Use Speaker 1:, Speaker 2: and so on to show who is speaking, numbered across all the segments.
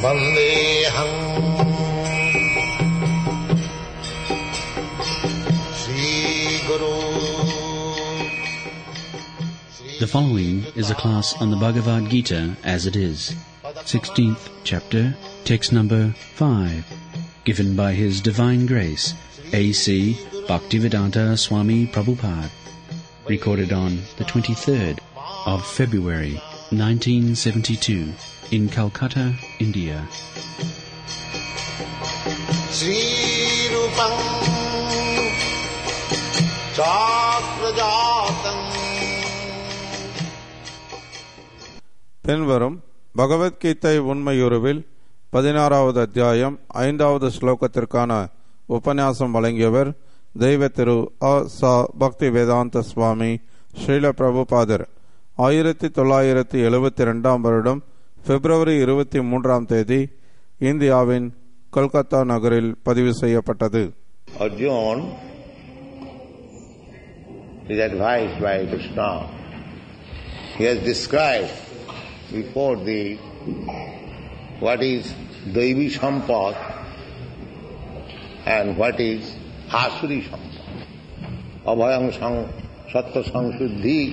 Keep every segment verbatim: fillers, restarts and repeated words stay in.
Speaker 1: Vandeham Sri Guru.
Speaker 2: The following is a class on the Bhagavad Gita as it is, sixteenth chapter, text number five, given by His Divine Grace, A C Bhaktivedanta Swami Prabhupada, recorded on the twenty-third of February, nineteen seventy-two, in Calcutta, India.
Speaker 1: Sri Rupam Chakrajatam.
Speaker 3: பின்வரும் பகவத்கீதை உண்மையுருவில் பதினாறாவது அத்தியாயம் ஐந்தாவது ஸ்லோகத்திற்கான உபன்யாசம் வழங்கியவர் தெய்வ திரு அ ச பக்தி வேதாந்த சுவாமி ஸ்ரீல பிரபுபாதர். ஆயிரத்தி தொள்ளாயிரத்தி எழுபத்தி இரண்டாம் வருடம் பிப்ரவரி இருபத்தி மூன்றாம் தேதி இந்தியாவின் கொல்கத்தா நகரில் பதிவு செய்யப்பட்டது.
Speaker 1: Arjuna is advised by Krishna. He has described before the what is Devi Sampad and what is Asuri Sampad. Abhayam Sang Sattva Samsuddhi.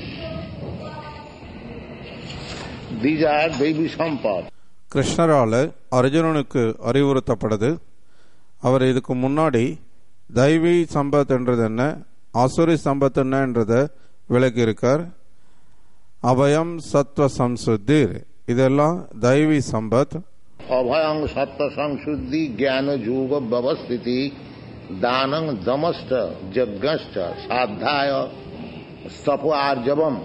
Speaker 1: These are Devi Sampad.
Speaker 3: கிருஷ்ணரால அர்ஜுனனுக்கு அறிவுறுத்தப்படுது. அவர் இதுக்கு முன்னாடி தெய்வீ சம்பத் என்றது என்ன, ஆசுரி சம்பத் என்ன என்றதை விளக்கி இருக்கார். அபயம் சத்வ சம்சுத்தீர், இதெல்லாம் தெய்வீ சம்பத்.
Speaker 1: அபயம் சத்வ சம்சுத்தி ஞான யோக வியவஸ்திதி தானம் தமஸ்ட யஜ்ஞஸ்ட சாத்தாய ஸ்தப ஆர்ஜவம்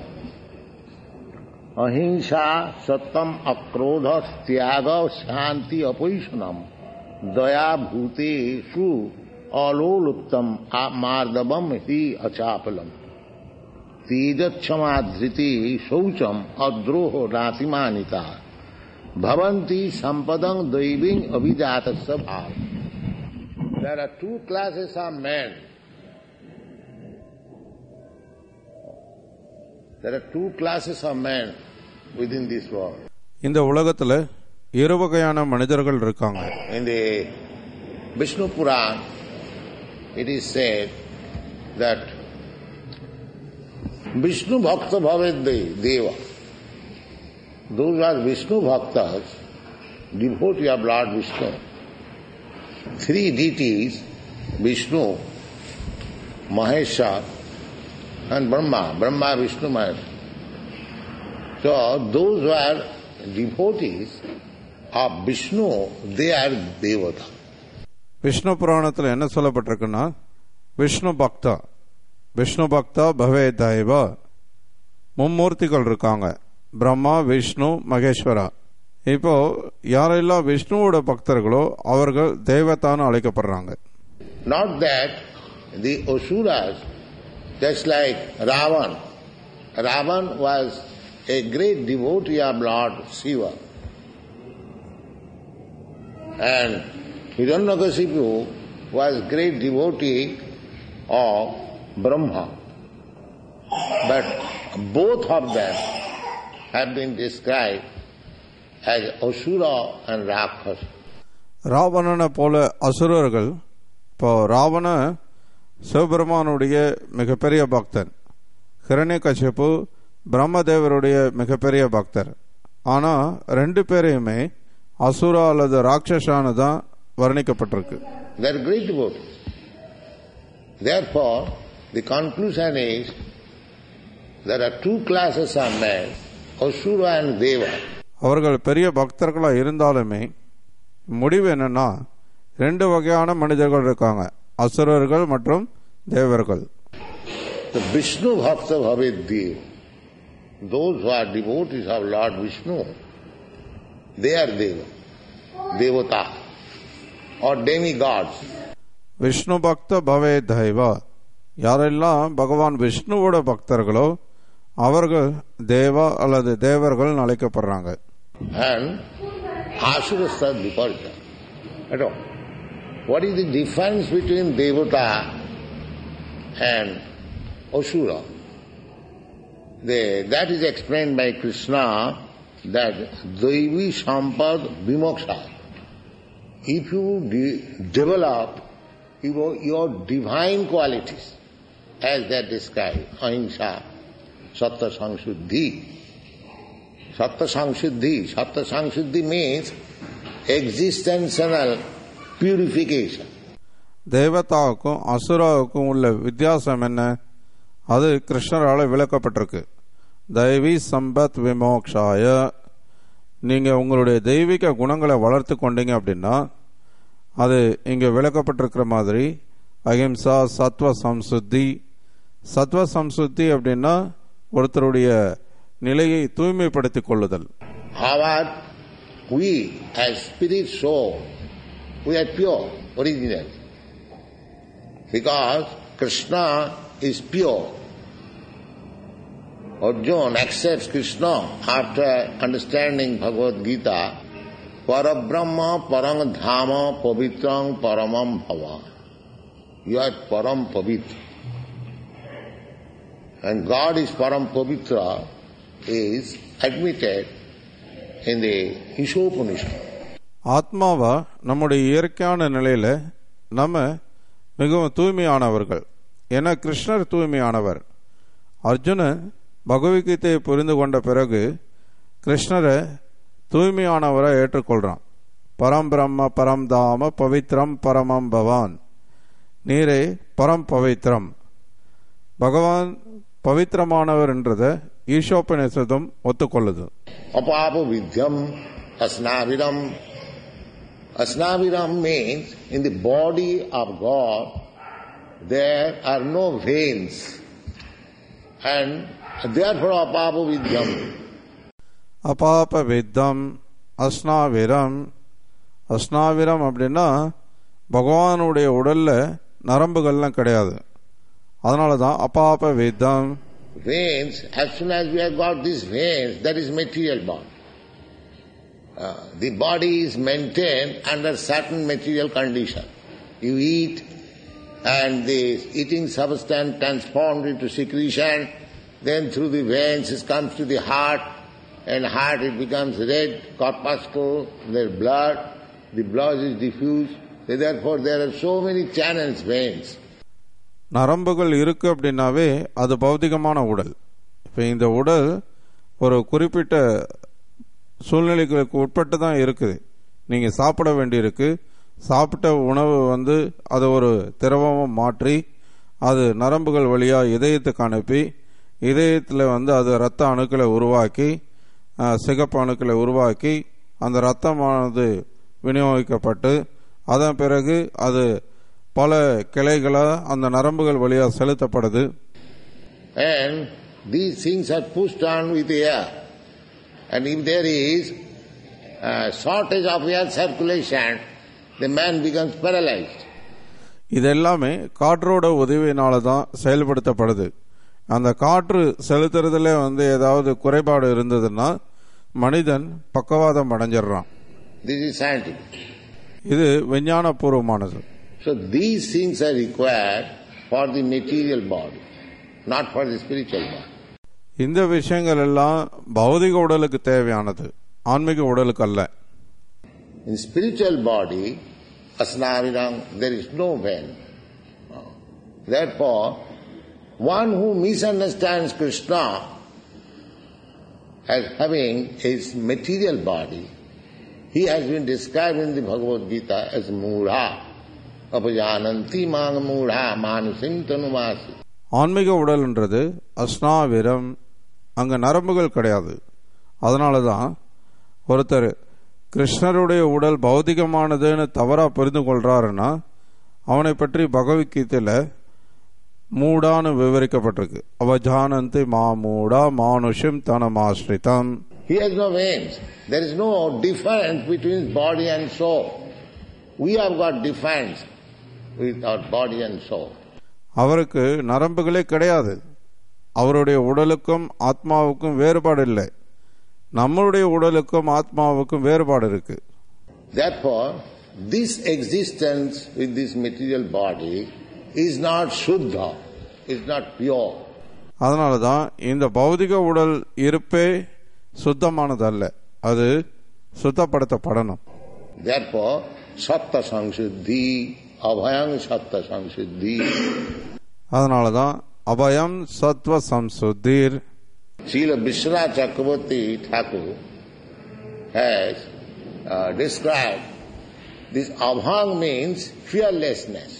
Speaker 1: अहिंसा सत्यम अक्रोध त्याग शांति अपैषणम दया भूतेषु अलोलुप्तम मार्दवम ही अचापलम तेजक्षमा धृति शौचम अद्रोह नातिमानिता भवन्ति संपदं दैवीं अभिजातस्य भाव. There are two classes of men. There are two classes of men within this world.
Speaker 3: இந்த உலகத்துல இரு வகையான மனிதர்கள் இருக்காங்க.
Speaker 1: In the Vishnu Puran, it is said that Vishnu Bhakta Bhavet Deva. Those are Vishnu Bhaktas, devotee of Lord Vishnu. Three deities, Vishnu, Mahesha, and Brahma, Brahma, Vishnu, Mahesh. So those who are devotees of Vishnu, they are Devata.
Speaker 3: Vishnu புராணத்தில் என்ன சொல்லப்பட்டிருக்குன்னா, விஷ்ணு பக்தா, விஷ்ணு பக்தா பவே தெய்வா, மும்மூர்த்திகள் இருக்காங்க, பிரம்மா, விஷ்ணு, மகேஸ்வரா. இப்போ யாரெல்லாம் விஷ்ணுவோட பக்தர்களோ அவர்கள் தேவதான்னு அழைக்கப்படுறாங்க.
Speaker 1: Not that the Asuras, just like Ravan. Ravan was a great devotee of Lord Shiva. And Hiranyakashipu was great devotee of Brahma. But both of them have been described as Asura and Rakshasa.
Speaker 3: ராவணனை போல அசுரர்கள். இப்போ ராவண சிவபெருமானுடைய மிகப்பெரிய பக்தன், ஹிரண்யகசிபு பிரம்மதேவருடைய மிகப்பெரிய பக்தர். ஆனா ரெண்டு பேரையுமே அசுரா அல்லது ராட்சசானு தான் வர்ணிக்கப்பட்டிருக்கு.
Speaker 1: They are great devotees. Therefore, the conclusion is there are two classes of men, Asura and Deva.
Speaker 3: அவர்கள் பெரிய பக்தர்களா இருந்தாலுமே முடிவு என்னன்னா, ரெண்டு வகையான மனிதர்கள் இருக்காங்க, அசுரர்கள் மற்றும் தேவர்கள்.
Speaker 1: The Vishnu Bhakta Bhavet Dev, those who are devotees of Lord Vishnu, they are Deva, Devata or demigods.
Speaker 3: Vishnu பக்த பவே தெய்வா, யாரெல்லாம் பகவான் விஷ்ணுவோட பக்தர்களோ அவர்கள் தேவா அல்லது தேவர்கள் அழைக்கப்படுறாங்க.
Speaker 1: And Asura are Viparita. At all. What is the difference between Devata and Asura? They, that is explained by Krishna that Daivi Sampad Vimoksha. If you de- develop your, your divine qualities, as they are described, ahimsa, sattva sangshuddhi. Sattva sangshuddhi. Sattva sangshuddhi means existential purification.
Speaker 3: தேவதாவுக்கும் அசுராவுக்கும் உள்ள வித்தியாசம் என்ன? அது கிருஷ்ணரால் விளக்கப்பட்டிருக்கு. தெய்வீ சம்பத் விமோக்ஷாய. நீங்கள் உங்களுடைய தெய்வீக குணங்களை வளர்த்து கொண்டீங்க அப்படின்னா அது இங்கே விளக்கப்பட்டிருக்கிற மாதிரி அஹிம்சா, சத்வ சம்சுத்தி. சத்வ சம்சுத்தி அப்படின்னா ஒருத்தருடைய நிலையை தூய்மைப்படுத்திக் கொள்ளுதல்.
Speaker 1: However, we as spirit soul, we are pure, original. Because Krishna is pure. Arjuna accepts Krishna after understanding Bhagavad Gita. Parabrahma parang dhama pavitrang paramam bhava. You are param pavitra. And God is param pavitra is admitted in the Ishopanishad.
Speaker 3: ஆத்மாவா நம்முடைய இயற்கையான நிலையில நம்ம மிகவும் தூய்மையானவர்கள். ஏன்னா கிருஷ்ணர் தூய்மையானவர். அர்ஜுனன் பகவத்கீதையை புரிந்து கொண்ட பிறகு கிருஷ்ணரை தூய்மையானவரை ஏற்றுக்கொள்றான். பரம் பிரம்ம பரம் தாம பவித்ரம் பரமம் பவான். நீரே பரம் பவித்ரம். பகவான் பவித்திரமானவர் என்றதை ஈஷோபநிஷதம் ஒத்துக்கொள்ளுது.
Speaker 1: அபாப வித்யம் அஸ்னாவிரம். Asnaviram means in the body of God there are no veins, and therefore apapa vidyam.
Speaker 3: Apapa vidyam asnaviram. அஸ்னாவிரம் அப்படின்னா பகவானுடைய உடல்ல நரம்புகள்லாம் கிடையாது. அதனால தான் அபாப வித்யம்.
Speaker 1: Veins, as soon as we have got these veins, that is material body. Uh, the body is maintained under certain material condition. You eat and the eating substance transformed into secretion, then through the veins it comes to the heart, and heart it becomes red, corpuscle, there blood, the blood is diffused, therefore there are so many channels, veins.
Speaker 3: நரம்புகள் இருக்கு அப்படின்னாவே அது பௌதிகமான உடல். இப்போ இந்த உடல் ஒரு குறிப்பிட்ட சூழ்நிலைகளுக்கு உட்பட்டு தான் இருக்குது. நீங்கள் சாப்பிட வேண்டியிருக்கு. சாப்பிட்ட உணவு வந்து அதை ஒரு திரவமாக மாற்றி அது நரம்புகள் வழியாக இதயத்துக்கு அனுப்பி இதயத்தில் வந்து அது இரத்த அணுக்களை உருவாக்கி சிகப்பு அணுக்களை உருவாக்கி அந்த இரத்தமானது விநியோகிக்கப்பட்டு அதன் பிறகு அது பல கிளைகளாக அந்த நரம்புகள் வழியாக செலுத்தப்படுது.
Speaker 1: And these things are pushed on with air. And if there is a shortage of air circulation, the man becomes paralyzed.
Speaker 3: இதெல்லாமே காற்றோட உதவியினால தான் செயல்படுத்தப்படுது. அந்த காற்று செலுத்துறதுல வந்து ஏதாவது குறைபாடு இருந்ததுன்னா மனிதன் பக்கவாதம் அடைஞ்சிடறான்.
Speaker 1: This is scientific.
Speaker 3: இது விஞ்ஞானபூர்வமானது.
Speaker 1: So these things are required for the material body, not for the spiritual body.
Speaker 3: இந்த விஷயங்கள் எல்லாம் பௌதிக உடலுக்கு தேவையானது, ஆன்மீக உடலுக்கு அல்ல.
Speaker 1: In spiritual body, asnavirang, there is no vein. Therefore, one who misunderstands Krishna as having his material body, he has been described in the Bhagavad Gita as Mudha. Apajananti mang Mudha manusim tanumasi.
Speaker 3: ஆன்மீக உடல்ன்றது அஸ்னாவிரம், அங்கே நரம்புகள் கிடையாது. அதனால தான் ஒருத்தர் கிருஷ்ணருடைய உடல் பௌதிகமானதுன்னு தவறா புரிந்து கொள்றாருன்னா அவனை பற்றி பகவத்கீதையில் மூடான்னு விவரிக்கப்பட்டிருக்கு. அவஜானந்தி மா மூடா மானுஷம் தனமாஸ்ரிதம்.
Speaker 1: He has no veins. There is no difference between body and soul. We have got difference with our body and soul.
Speaker 3: அவருக்கு நரம்புகளே கிடையாது. அவருடைய உடலுக்கும் ஆத்மாவுக்கும் வேறுபாடு இல்லை. நம்மளுடைய உடலுக்கும் ஆத்மாவுக்கும் வேறுபாடு இருக்கு.
Speaker 1: Therefore, this existence with this material body is not Shuddha, is not pure.
Speaker 3: அதனால தான் இந்த பௌதிக உடல் இருப்பே சுத்தமானது அல்ல. அது சுத்தப்படுத்தப்படணும்.
Speaker 1: Therefore, sattva samsuddhi, abhayam sattva samsuddhi.
Speaker 3: அதனாலதான் அபயம் சத்வ சம்சுத்தீர்.
Speaker 1: Srila Vishwanath Chakravarti Thakur has uh, described this abhang means fearlessness.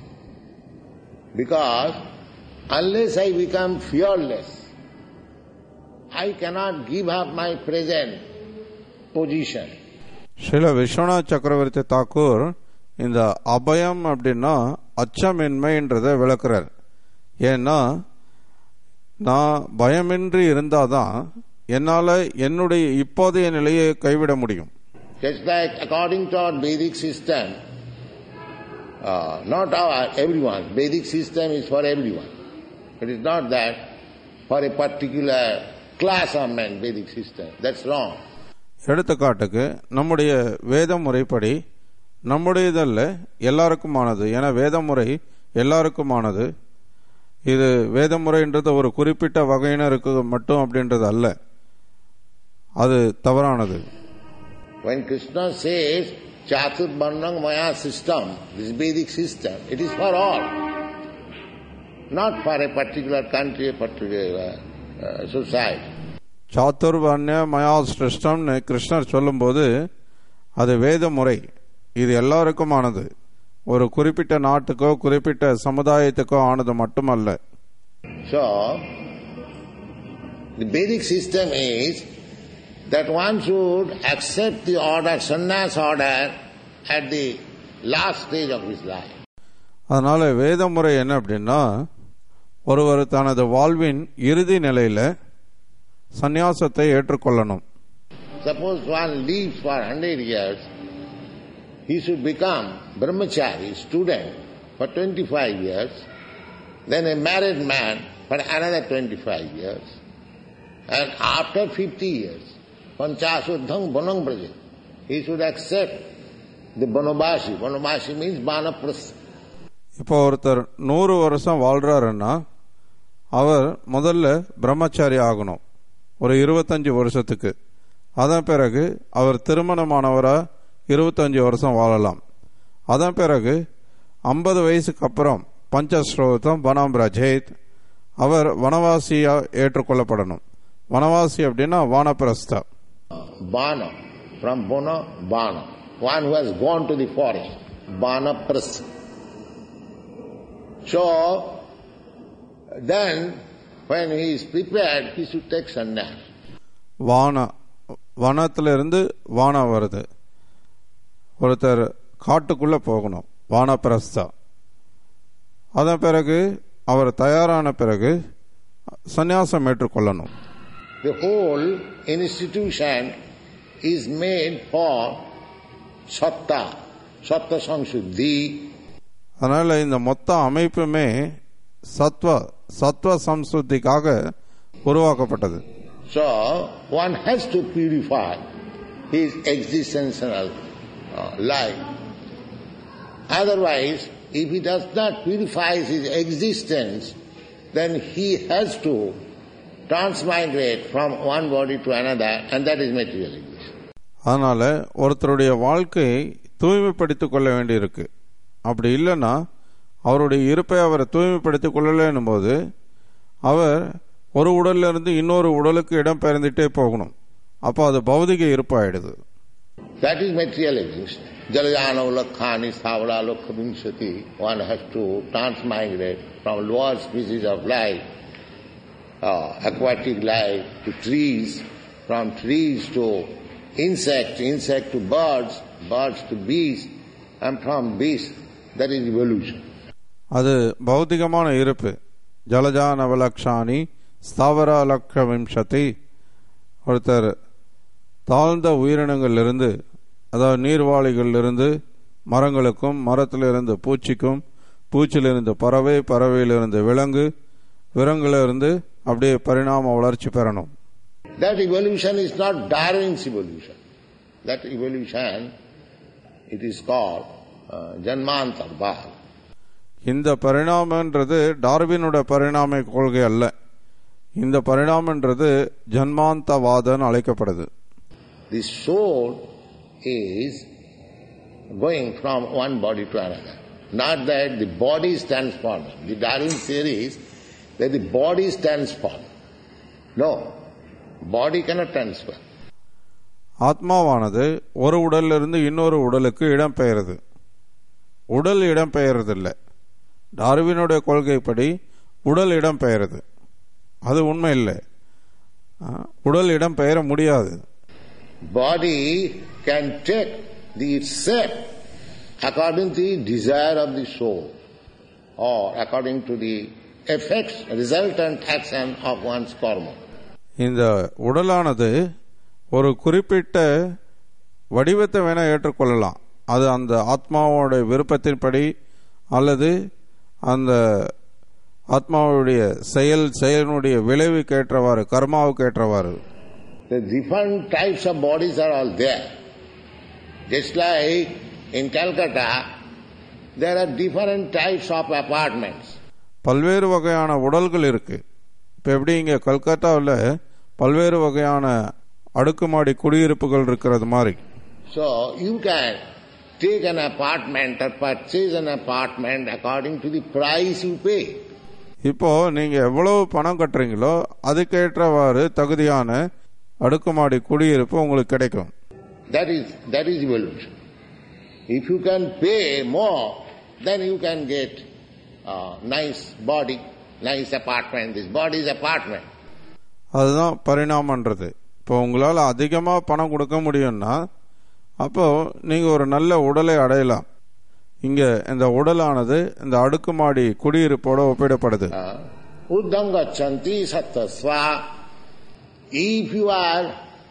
Speaker 1: Because unless I become fearless, I cannot give up my present position.
Speaker 3: Srila Viswanath சக்கரவர்த்தி தாக்கூர் இந்த அபயம் அப்படின்னா அச்சமின்மைன்றதை விளக்குறார். ஏன்னா நான் பயமின்றி இருந்தாதான் என்னால என்னுடைய இப்போதைய நிலையை கைவிட முடியும்.
Speaker 1: Just like according to our Vedic system, uh, not our everyone, Vedic system is for everyone. It is not that for a particular class of men, Vedic system. That's wrong.
Speaker 3: எடுத்துக்காட்டுக்கு நம்முடைய வேத முறைப்படி நம்முடையதல்ல எல்லாருக்குமானது. ஏன்னா வேத முறை எல்லாருக்குமானது. இது வேத முறைன்றது ஒரு குறிப்பிட்ட வகையினருக்கு மட்டும் அப்படின்றது அல்ல, அது தவறானது.
Speaker 1: When Krishna says Chaturvarnam Maya system, this Vedic system, it is for all, not for a particular country, a particular uh, society.
Speaker 3: சாத்துர்வர்ண மயா சிருஷ்டம்னு கிருஷ்ணர் சொல்லும்போது அது வேத முறை, இது எல்லாருக்குமானது, ஒரு குறிப்பிட்ட நாட்டுக்கோ குறிப்பிட்ட சமுதாயத்துக்கோ ஆனது மட்டுமல்ல.
Speaker 1: So, the Vedic system is that one should accept the order, sannyas order, at the last stage of his life.
Speaker 3: அதனால வேத முறை என்ன அப்படின்னா, ஒருவர் தனது வாழ்வின் இறுதி நிலையில சந்நியாசத்தை ஏற்றுக்கொள்ளணும்.
Speaker 1: Suppose one lives for one hundred years, he should become brahmachari, student, for twenty-five years, then a married man for another twenty-five years, and after fifty years, panchasudhang vanam braja, he should accept the vanavasi. Vanavasi means vanaprastha.
Speaker 3: இப்போ ஒருத்தர் நூறு வருஷம் வாழ்றாருன்னா அவர் முதல்ல பிரம்மச்சாரி ஆகணும் ஒரு இருபத்தஞ்சு வருஷத்துக்கு. அதன் பிறகு அவர் திருமணமானவரா இருபத்தஞ்சு வருஷம் வாழலாம். அதன் பிறகு ஐம்பது வயசுக்கு அப்புறம் பஞ்சஸ்ரோதம் வனம் பிரஜேத், அவர் வனவாசியா ஏற்றுக்கொள்ளப்படணும். வனவாசி அப்படின்னா வானப்பிரஸ்தா.
Speaker 1: Vana, from Vana, Vana, one who has gone to the forest, Vanaprastha. So, then when he is prepared, he should take sannyas.
Speaker 3: வான வனத்திலிருந்து வான வருது, ஒருத்தர் காட்டுக்குள்ள போகணும், வானப்பிரஸ்தா. அதன் பிறகு அவர் தயாரான பிறகு சந்நியாசம் ஏற்றுக்கொள்ளணும்.
Speaker 1: The whole institution is made for satta, satta samsuddhi.
Speaker 3: அதனால இந்த மொத்த அமைப்புமே சத்வ சத்வ சம்சுத்திக்காக உருவாக்கப்பட்டது.
Speaker 1: So one has to purify his existential uh, life. Otherwise, if he does not purify his existence, then he has to transmigrate from one body to another, and that is material existence.
Speaker 3: அதனால ஒருத்தருடைய வாழ்க்கையை தூய்மைப்படுத்திக் கொள்ள வேண்டியிருக்கு. அப்படி இல்லைன்னா அவருடைய இருப்பை அவரை தூய்மைப்படுத்திக் கொள்ளலன்னும் போது அவர் ஒரு உடல்ல இருந்து இன்னொரு உடலுக்கு இடம் பெயர்ந்துட்டே போகணும். அப்போ அது பௌதிக இருப்பாயிடுது.
Speaker 1: That is material existence. Jalajana ulakhani savara lokha vimshati. One has to transmigrate from lower species of life, uh, aquatic life, to trees, from trees to insects, insect to birds, birds to beasts, and from beasts, that is evolution.
Speaker 3: அது பௌதிகமான இருப்பு. ஜலஜான வலக்ஷானி ஸ்தாவர லக்ஷ விம்சதி. ஒருத்தர் தாழ்ந்த உயிரினங்களிலிருந்து, அதாவது நீர்வாழிகளிலிருந்து மரங்களுக்கும், மரத்திலிருந்து பூச்சிக்கும், பூச்சிலிருந்து பறவை, பறவையிலிருந்து விலங்கு, விலங்கிலிருந்து அப்படியே பரிணாம வளர்ச்சி பெறணும்.
Speaker 1: That evolution is not Darwin's evolution. That evolution, it is called uh, Janmantarva.
Speaker 3: இந்த பரிணாமன்றது டார்வினோட பரிணாம கொள்கை அல்ல. இந்த பரிணாமன்றது ஜன்மாந்தவாதம் அழைக்கப்படுது.
Speaker 1: the soul is going from one body to another. Not that the body is transformed. The Darwin theory is that the body is transformed. No, body cannot transfer.
Speaker 3: ஆத்மாவானது ஒரு உடலிலிருந்து இன்னொரு உடலுக்கு இடம் பெயருது. உடல் இடம் பெயர்றதில்லை. டார்வினுடைய கொள்கைப்படி உடல் இடம் பெயருது. அது உண்மை இல்லை. உடல் இடம் பெயர முடியாது.
Speaker 1: Body can take the shape according to the desire of the soul or according to the effects, resultant action of one's karma.
Speaker 3: இந்த உடலானது ஒரு குறிப்பிட்ட வடிவத்தை வேணா ஏற்றுக்கொள்ளலாம். அது அந்த ஆத்மாவோட விருப்பத்தின்படி அல்லது அந்த ஆத்மாவுடைய செயல் செயலினுடைய விளைவுக்கு ஏற்றவாறு, கர்மாவுக்கு ஏற்றவாறு.
Speaker 1: The different types of bodies are all there. Just like in Calcutta, there are different types of apartments.
Speaker 3: பல்வேறு வகையான உடல்கள் இருக்கு. இப்போ எப்படி இங்கே கல்கத்தாவில் பல்வேறு வகையான அடுக்குமாடி குடியிருப்புகள் இருக்கிறது மாதிரி.
Speaker 1: So you can take an apartment or purchase an apartment according to the price you pay.
Speaker 3: இப்போ நீங்க எவ்வளவு பணம் கட்டுறீங்களோ அதுக்கேற்றவாறு தகுதியான அடுக்குமாடி குடியிருப்பு உங்களுக்கு கிடைக்கும்.
Speaker 1: That is that is evolution. If you can pay more, then you can get a nice body, nice apartment. This body is apartment.
Speaker 3: அதுதான் பரிணாமன்றது. இப்போ உங்களால் அதிகமாக பணம் கொடுக்க முடியும்னா அப்போ நீங்க ஒரு நல்ல உடலை அடையலாம். இங்க இந்த உடலானது இந்த அடுக்குமாடி குடியிருப்போட ஒப்பிடப்படுது.
Speaker 1: உத்தங்கச்சந்தி சத்தஸ்வா. If you are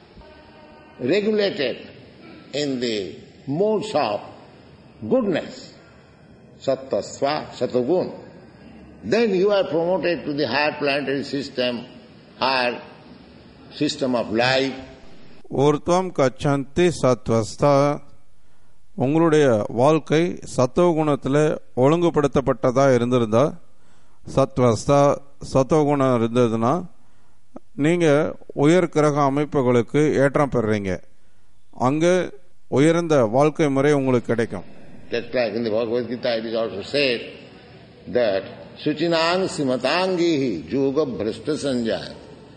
Speaker 1: regulated in the modes of goodness, sattasva, satagun, then you are promoted to the higher planetary system, higher system of life.
Speaker 3: ஊர்த்வம் கச்சந்தி சத்வஸ்தா. உங்களுடைய வாழ்க்கை சத்துவகுணத்தில் ஒழுங்குபடுத்தப்பட்டதா இருந்திருந்தா, சத்வஸ்தா சத்துவகுணம் இருந்ததுன்னா நீங்க உயர் கிரக அமைப்புகளுக்கு ஏற்றம் பெறுறீங்க. அங்க உயர்ந்த வாழ்க்கை முறை உங்களுக்கு கிடைக்கும்.
Speaker 1: Just like in the Bhagavad Gita it is also said that suchinang simatangihi yoga bhrashta sanjaya.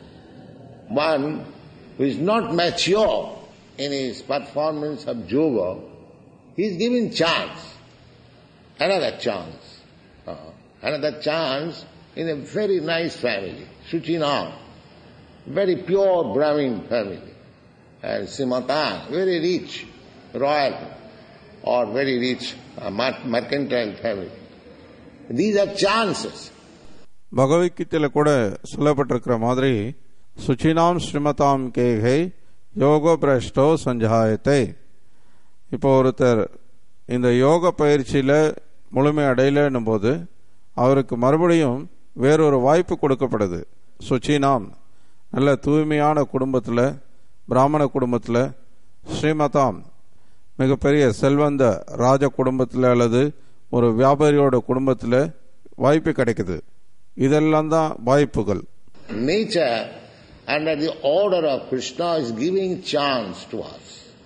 Speaker 1: One who is not mature in his performance of yoga, he is given chance, another chance, uh, another chance in a very nice family, Suchinam, very pure Brahmin family, and Simatan, very rich, royal or very rich uh, mercantile family. These are chances.
Speaker 3: பகவத்கீதையில் கூட சொல்லப்பட்டிருக்கிற மாதிரி சுச்சினாம் ஸ்ரீமதாம் கேகை யோக பிரஷ்டோ சஞ்சாயத்தை. இப்போ ஒருத்தர் இந்த யோக பயிற்சியில் முழுமை அடையலன்னும் போது அவருக்கு மறுபடியும் வேறொரு வாய்ப்பு கொடுக்கப்படுது. சுச்சினாம், நல்ல தூய்மையான குடும்பத்தில், பிராமண குடும்பத்தில், ஸ்ரீமதாம் மிகப்பெரிய செல்வந்த ராஜ குடும்பத்தில் அல்லது ஒரு வியாபாரியோட குடும்பத்தில் வாய்ப்பு கிடைக்குது. இதெல்லாம் தான் வாய்ப்புகள்.
Speaker 1: Nature under the order of Krishna is giving chance to us,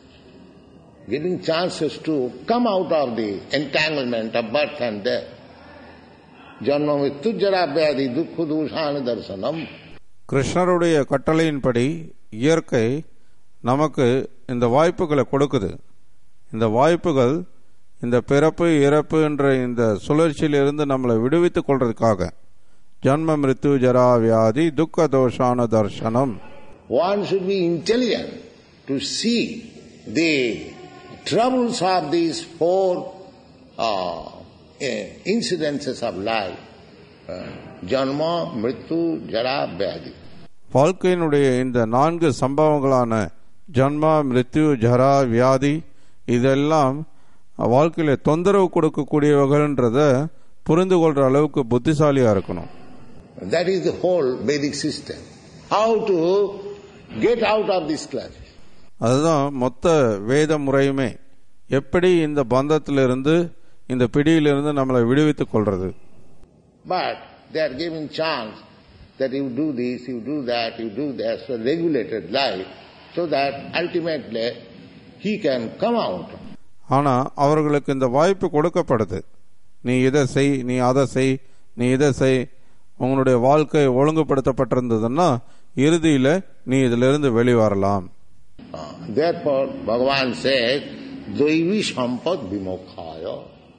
Speaker 1: giving chances to come out of the entanglement of birth and death. Janma mrityu jara vyadhi dukkha doshana darsanam.
Speaker 3: கிருஷ்ணருடைய கட்டளையின்படி இயற்கை நமக்கு இந்த வாய்ப்புகளை கொடுக்குது. இந்த வாய்ப்புகள் இந்த பிறப்பு இறப்பு என்ற இந்த சுழற்சியிலிருந்து நம்மளை விடுவித்துக் கொள்றதுக்காக. ஜன்ம மிருத்யு ஜரா வியாதி துக்க தோஷான தர்சனம்.
Speaker 1: One should be intelligent to see the troubles of these four uh, incidences of life. Janma, Mrityu, Jara, Vyadi.
Speaker 3: வாழ்க்கையினுடைய இந்த நான்கு சம்பவங்களான ஜன்மா, மிருத்யு, ஜரா, வியாதி இதெல்லாம் வாழ்க்கையில தொந்தரவு கொடுக்கக்கூடியவர்கள்ன்றத புரிந்து கொள்ற அளவுக்கு புத்திசாலியா இருக்கணும்.
Speaker 1: That is the whole Vedic system. How to get out of this clutch.
Speaker 3: அதுதான் மொத்த வேத முறையுமே. எப்படி இந்த பந்தத்திலிருந்து இந்த பிடியிலிருந்து நம்மளை விடுவித்துக் கொள்றது.
Speaker 1: But they are given chance that you do this, you do that, you do that, so regulated life. so that ultimately he can come out.
Speaker 3: ஆனா அவர்களுக்கு இந்த வாய்ப்பு கொடுக்கப்படுது. நீ இதை செய், நீ அதை செய், நீ இதை செய், உங்களுடைய வாழ்க்கை ஒழுங்குபடுத்தப்பட்டிருந்ததுன்னா இறுதியில நீ இதிலிருந்து வெளிவரலாம்.
Speaker 1: Therefore Bhagavan said, Daivi Sampad Vimokhaya.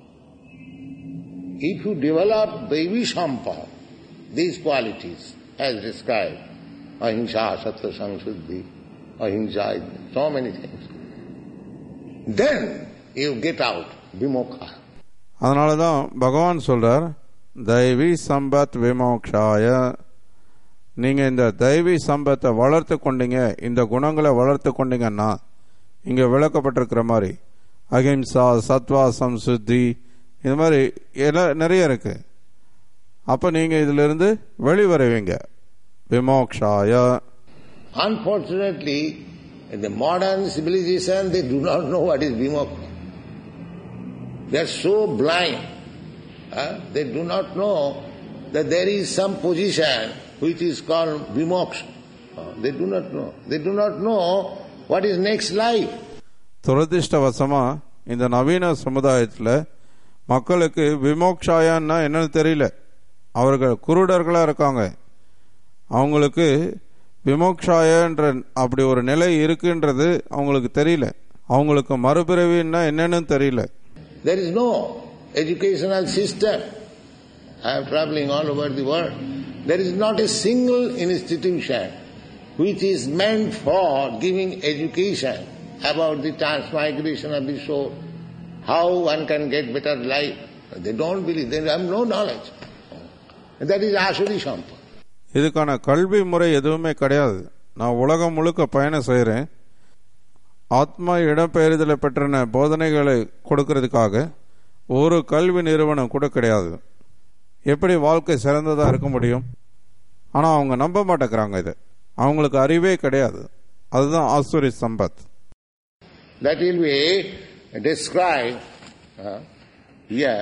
Speaker 1: If you develop Daivi Sampad, these qualities as described, ahimsa, sattva, samsuddhi, ahimsa, so many things, then you get out Vimokha.
Speaker 3: அதனாலதான் பகவான் சொல்றார், தைவி சம்பத் விமோக்ஷாய. நீங்க இந்த தெய்வீ சம்பத்தை வளர்த்து கொண்டீங்க, இந்த குணங்களை வளர்த்து கொண்டீங்கன்னா இங்க விளக்கப்பட்டிருக்கிற மாதிரி அஹிம்சா, சத்வா, சம்சுத்தி, இது மாதிரி நிறைய இருக்கு. அப்ப நீங்க இதுல இருந்து வெளிவருவீங்க. விமோக்ஷாய.
Speaker 1: Unfortunately, in the modern civilization, they do not know what is vimoksha. They are so blind. Huh? They do not know that there is some position which is called vimoksha. They do not know. They do not know what is next life.
Speaker 3: துரதிஷ்டவசமா இந்த நவீன சமுதாயத்தில் மக்களுக்கு விமோக்ஷாயான்னா என்னன்னு தெரியல. அவர்கள் குருடர்களா இருக்காங்க. அவங்களுக்கு விமோக்ஷாயன்ற அப்படி ஒரு நிலை இருக்குன்றது அவங்களுக்கு தெரியல. அவங்களுக்கு மறுபிறவின்னா என்னன்னு தெரியல.
Speaker 1: There is no educational system. I am traveling all over the world. There is not a single institution which is meant for giving education about the transmigration of the soul, how one can get better life. They don't believe. They have no knowledge. That is Asuri Sampad.
Speaker 3: இதுக்கான கல்வி முறை எதுவுமே கிடையாது. நான் உலகம் முழுக்க பயணம் செய்கிறேன். ஆத்மா இடம்பெயர்தலை பற்றின போதனைகளை கொடுக்கறதுக்காக ஒரு கல்வி நிறுவனம் கூட கிடையாது. எப்படி வாழ்க்கை சிறந்ததாக இருக்க முடியும்? ஆனால் அவங்க நம்ப மாட்டேங்கிறாங்க. இது அவங்களுக்கு அறிவே கிடையாது. அதுதான் ஆசுரி Sampath.
Speaker 1: That will be described uh, here.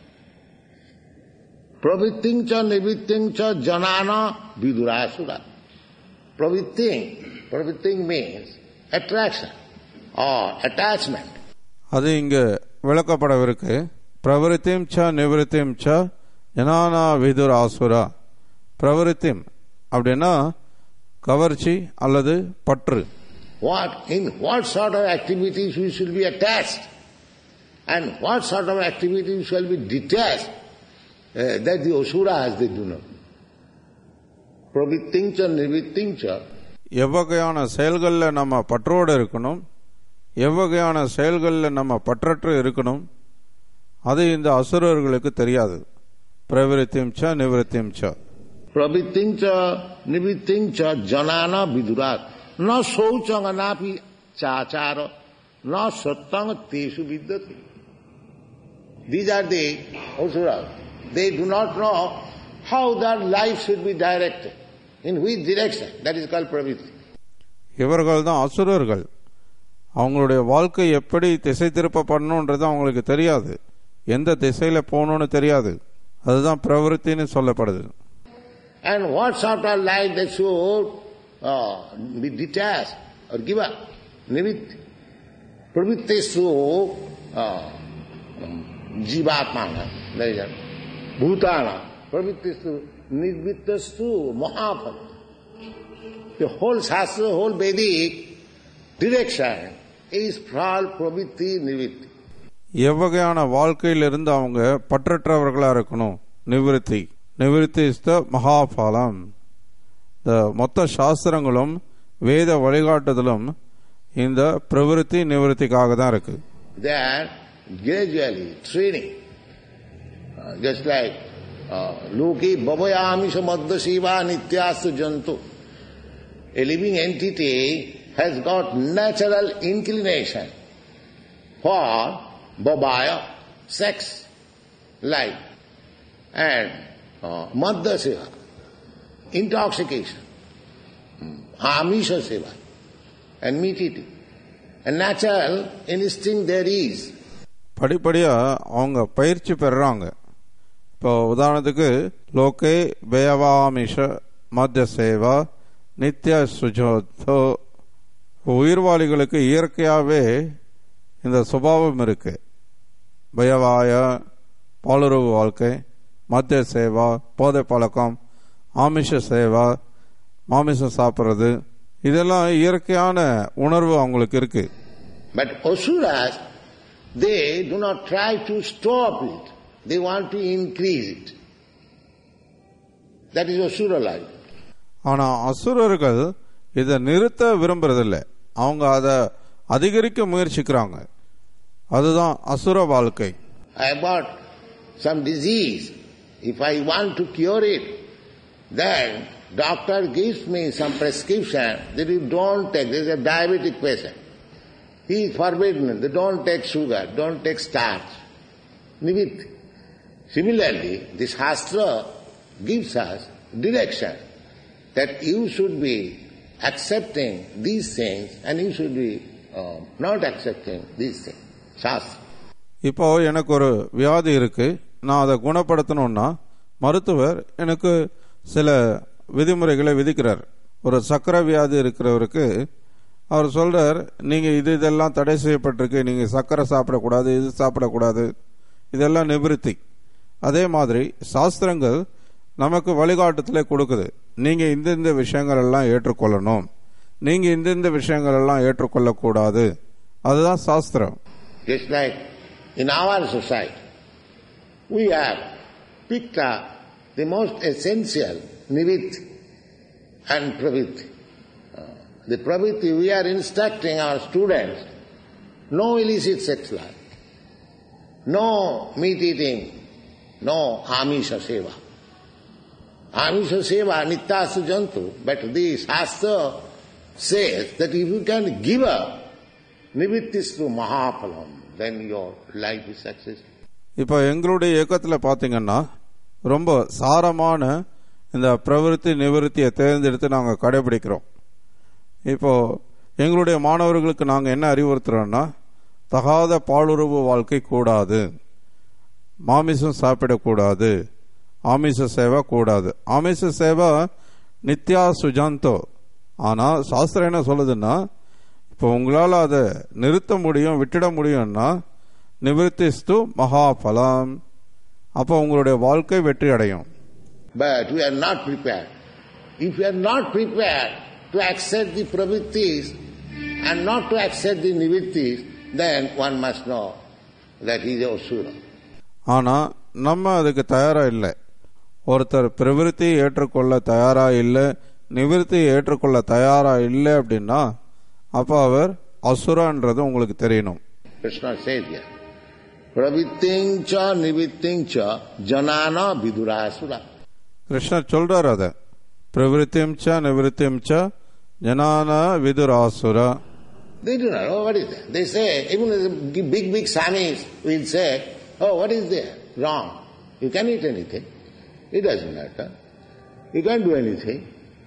Speaker 1: Pravitting cha nivitting cha janana vidurasura. Pravitting, pravitting means attraction or attachment.
Speaker 3: அது இங்க விளக்கப்படவிருக்கு. பிரவருத்திம் ச நிவருத்திம் ச ஜனானா விதுராசுரா. பிரவருத்திம் அப்படின்னா கவர்ச்சி அல்லது பற்று.
Speaker 1: What in what sort of activities we should be attached and what sort of activities shall be detached, uh, that the asuras they do not. Pravitting cha nivitting cha.
Speaker 3: எவ்வகையான செயல்களில் நம்ம பற்றோடு இருக்கணும், எவ்வகையான செயல்களில் நம்ம பற்றற்று இருக்கணும், அது இந்த அசுரர்களுக்கு தெரியாது. பிரவருத்திம் ச நிவருத்திம் ச.
Speaker 1: Pravitting cha nivitting cha janana vidurat. Na sauchanga napi chachara na sattanga tesu vidyate. These are the asuras. They do not know how their life should be directed, in which direction. That is called pravritti.
Speaker 3: இவர்கள் தான் அசுரர்கள். அவங்களுடைய வாழ்க்கை எப்படி திசை திருப்பப்படணுன்றது அவங்களுக்கு தெரியாது. எந்த திசையில போகணும்னு தெரியாது. அதுதான் பிரவருத்தின்னு சொல்லப்படுது.
Speaker 1: And what sort of life they should uh, be detached or give up. Nivitti. Pravrittesu uh, jivatmana. There is a bhutana. Pravrittesu nivittesu mahapad. The whole Shastra, the whole Vedic direction is called pravitti nivitti.
Speaker 3: எவ்வகையான வாழ்க்கையிலிருந்து அவங்க பற்றற்றவர்களா இருக்கணும். நிவிருத்தி. நிவிருத்தி is the மகாபாலம். இந்த மொத்த சாஸ்திரங்களும் வேத வழிகாட்டுதலும் இந்த பிரவிருத்தி நிவிருத்திக்காக தான் இருக்கு.
Speaker 1: They are gradually training, uh, just like loki bhavayamisha madhya siva nityastu jantu. A living entity has got natural inclination for bhavaya, sex, life, and uh, madhya seva, intoxication, amisha seva, and meat eating. A natural instinct there is.
Speaker 3: படிப்படியா அவங்க பயிற்சி பெறாங்க. இப்போ உதாரணத்துக்கு லோகே பேவாமிஷ மத்திய சேவா நித்ய சுஜோதோ உயிர்வாளிகளுக்கு இயற்கையாகவே இந்த சுபாவம் இருக்கு. பயவாய, பாலுறவு வாழ்க்கை, மத்திய சேவா, போதை பழக்கம், ஆமிஷ சேவா, மாமிசம் சாப்பிட்றது, இதெல்லாம் இயற்கையான உணர்வு அவங்களுக்கு இருக்கு.
Speaker 1: But asuras, they do not try to stop it. They want to increase it. That is asura life.
Speaker 3: ஆனா அசுரர்கள் இதை நிறுத்த விரும்புறதில்லை, அவங்க அதை அதிகரிக்க முயற்சிக்கிறாங்க. அதுதான் அசுர வாழ்க்கை.
Speaker 1: I bought some disease. If I want to cure it, then doctor gives me some prescription that you don't take. There is a diabetic patient. He is forbidden. They don't take sugar, don't take starch. Nivritti. Similarly, this Shastra gives us direction that you should be accepting these things and you should be uh, not accepting these things. Shastra.
Speaker 3: இப்போ எனக்கு ஒரு வியாதி இருக்கு, நான் அதை குணப்படுத்தணும்னா மருத்துவர் எனக்கு சில விதிமுறைகளை விதிக்கிறார். ஒரு சக்கரை வியாதி இருக்கிறவருக்கு அவர் சொல்றார், நீங்க இது இதெல்லாம் தடை செய்யப்பட்டிருக்கு, நீங்க சக்கரை சாப்பிடக்கூடாது, இது சாப்பிடக்கூடாது, இதெல்லாம் நிவிருத்தி. அதே மாதிரி சாஸ்திரங்கள் நமக்கு வழிகாட்டுதலை கொடுக்குது, நீங்க இந்த இந்த விஷயங்கள் எல்லாம் ஏற்றுக்கொள்ளணும், நீங்க இந்த இந்த விஷயங்கள் எல்லாம் ஏற்றுக்கொள்ளக்கூடாது. அதுதான் சாஸ்திரம்.
Speaker 1: Just like in our society, we have picked up the most essential nivritti and pravritti. Uh, the pravritti, we are instructing our students, no illicit sex life, no meat eating, no amisha seva. Amisha seva nityasu jantu, but the Shastra says that if you can give up nivrittistu mahaphalam, then your life is successful.
Speaker 3: இப்போ எங்களுடைய இயக்கத்தில் பார்த்தீங்கன்னா ரொம்ப சாரமான இந்த பிரவிற்த்தி நிவிருத்தியை தேர்ந்தெடுத்து நாங்கள் கடைபிடிக்கிறோம். இப்போ எங்களுடைய மாணவர்களுக்கு நாங்கள் என்ன அறிவுறுத்துறோம்னா, தகாத பாலுறவு வாழ்க்கை கூடாது, மாமிசம் சாப்பிடக்கூடாது, ஆமிச சேவை கூடாது. ஆமிச சேவை நித்யா சுஜாந்தோ. ஆனால் சாஸ்திரம் என்ன சொல்லுதுன்னா, இப்போ உங்களால் அதை நிறுத்த முடியும், விட்டுட முடியும்னா நிவர்த்திஸ்து மகாபலம், அப்போ உங்களுடைய வாழ்க்கை வெற்றி அடையும்.
Speaker 1: But we are not prepared. If we are not prepared to accept the pravrittis and not to accept the nivrittis, then one must know that he is a asura.
Speaker 3: ஆனா நம்ம அதுக்கு தயாரா இல்லை. ஒருத்தர் பிரவிற்த்தி ஏற்றுக்கொள்ள தயாரா இல்லை, நிவிருத்தி ஏற்றுக்கொள்ள தயாரா இல்லை அப்படின்னா அப்ப அவர் அசுரன்றது உங்களுக்கு தெரியணும்.
Speaker 1: Krishna says here, pravrittincha nivrittincha janana vidurasura.
Speaker 3: கிருஷ்ணர் சொல்றார் அத, பிரவிற்த்திம்ச நிவிருத்திம்ச ஜனான விதுராசுரா.
Speaker 1: They do not know what is there. They say, even the big big swamis will say, oh, what is there? Wrong. You can eat anything. It doesn't matter. You can't do anything.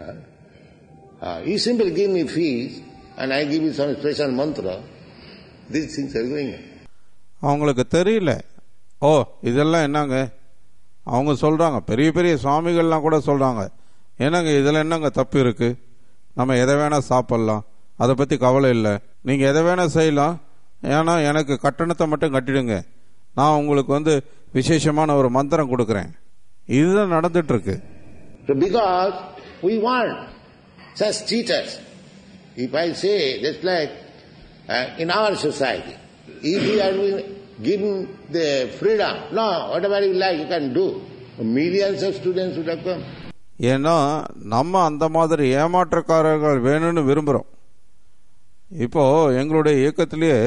Speaker 1: Uh, you simply give me fees and I give you some special mantra. These things are going on.
Speaker 3: அவங்களுக்கு தெரியல, ஓ இதெல்லாம் என்னங்க, அவங்க சொல்றாங்க, பெரிய பெரிய சுவாமிகள்லாம் கூட சொல்றாங்க, என்னங்க இதில் என்னங்க தப்பு இருக்கு, நம்ம எதை வேணா சாப்பிடலாம், அதை பத்தி கவலை இல்லை, நீங்க எதை வேணா செய்யலாம், ஏன்னா எனக்கு கட்டணத்தை மட்டும் கட்டிடுங்க, நான் உங்களுக்கு வந்து விசேஷமான ஒரு மந்திரம் கொடுக்கறேன். இதுதான் நடந்துட்டு இருக்கு.
Speaker 1: Because we want such cheaters. If I say, just like uh, in our society, if you are given the freedom, no, whatever you like you can do, millions of students would have come.
Speaker 3: ஏன்னா நம்ம அந்த மாதிரி ஏமாற்றக்காரர்கள் வேணும்னு விரும்புகிறோம். இப்போ எங்களுடைய இயக்கத்திலேயே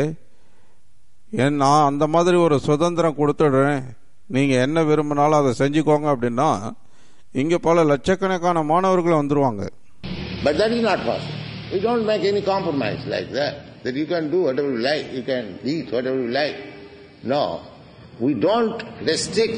Speaker 3: நான் அந்த மாதிரி ஒரு சுதந்திரம் கொடுத்துடுறேன், நீங்கள் என்ன விரும்பினாலும் அதை செஞ்சுக்கோங்க அப்படின்னா இங்கே பல லட்சக்கணக்கான மாணவர்கள் வந்துருவாங்க.
Speaker 1: But that is not possible. We don't make any compromise like that, that you can do whatever you like, you can eat whatever you like. No, we don't restrict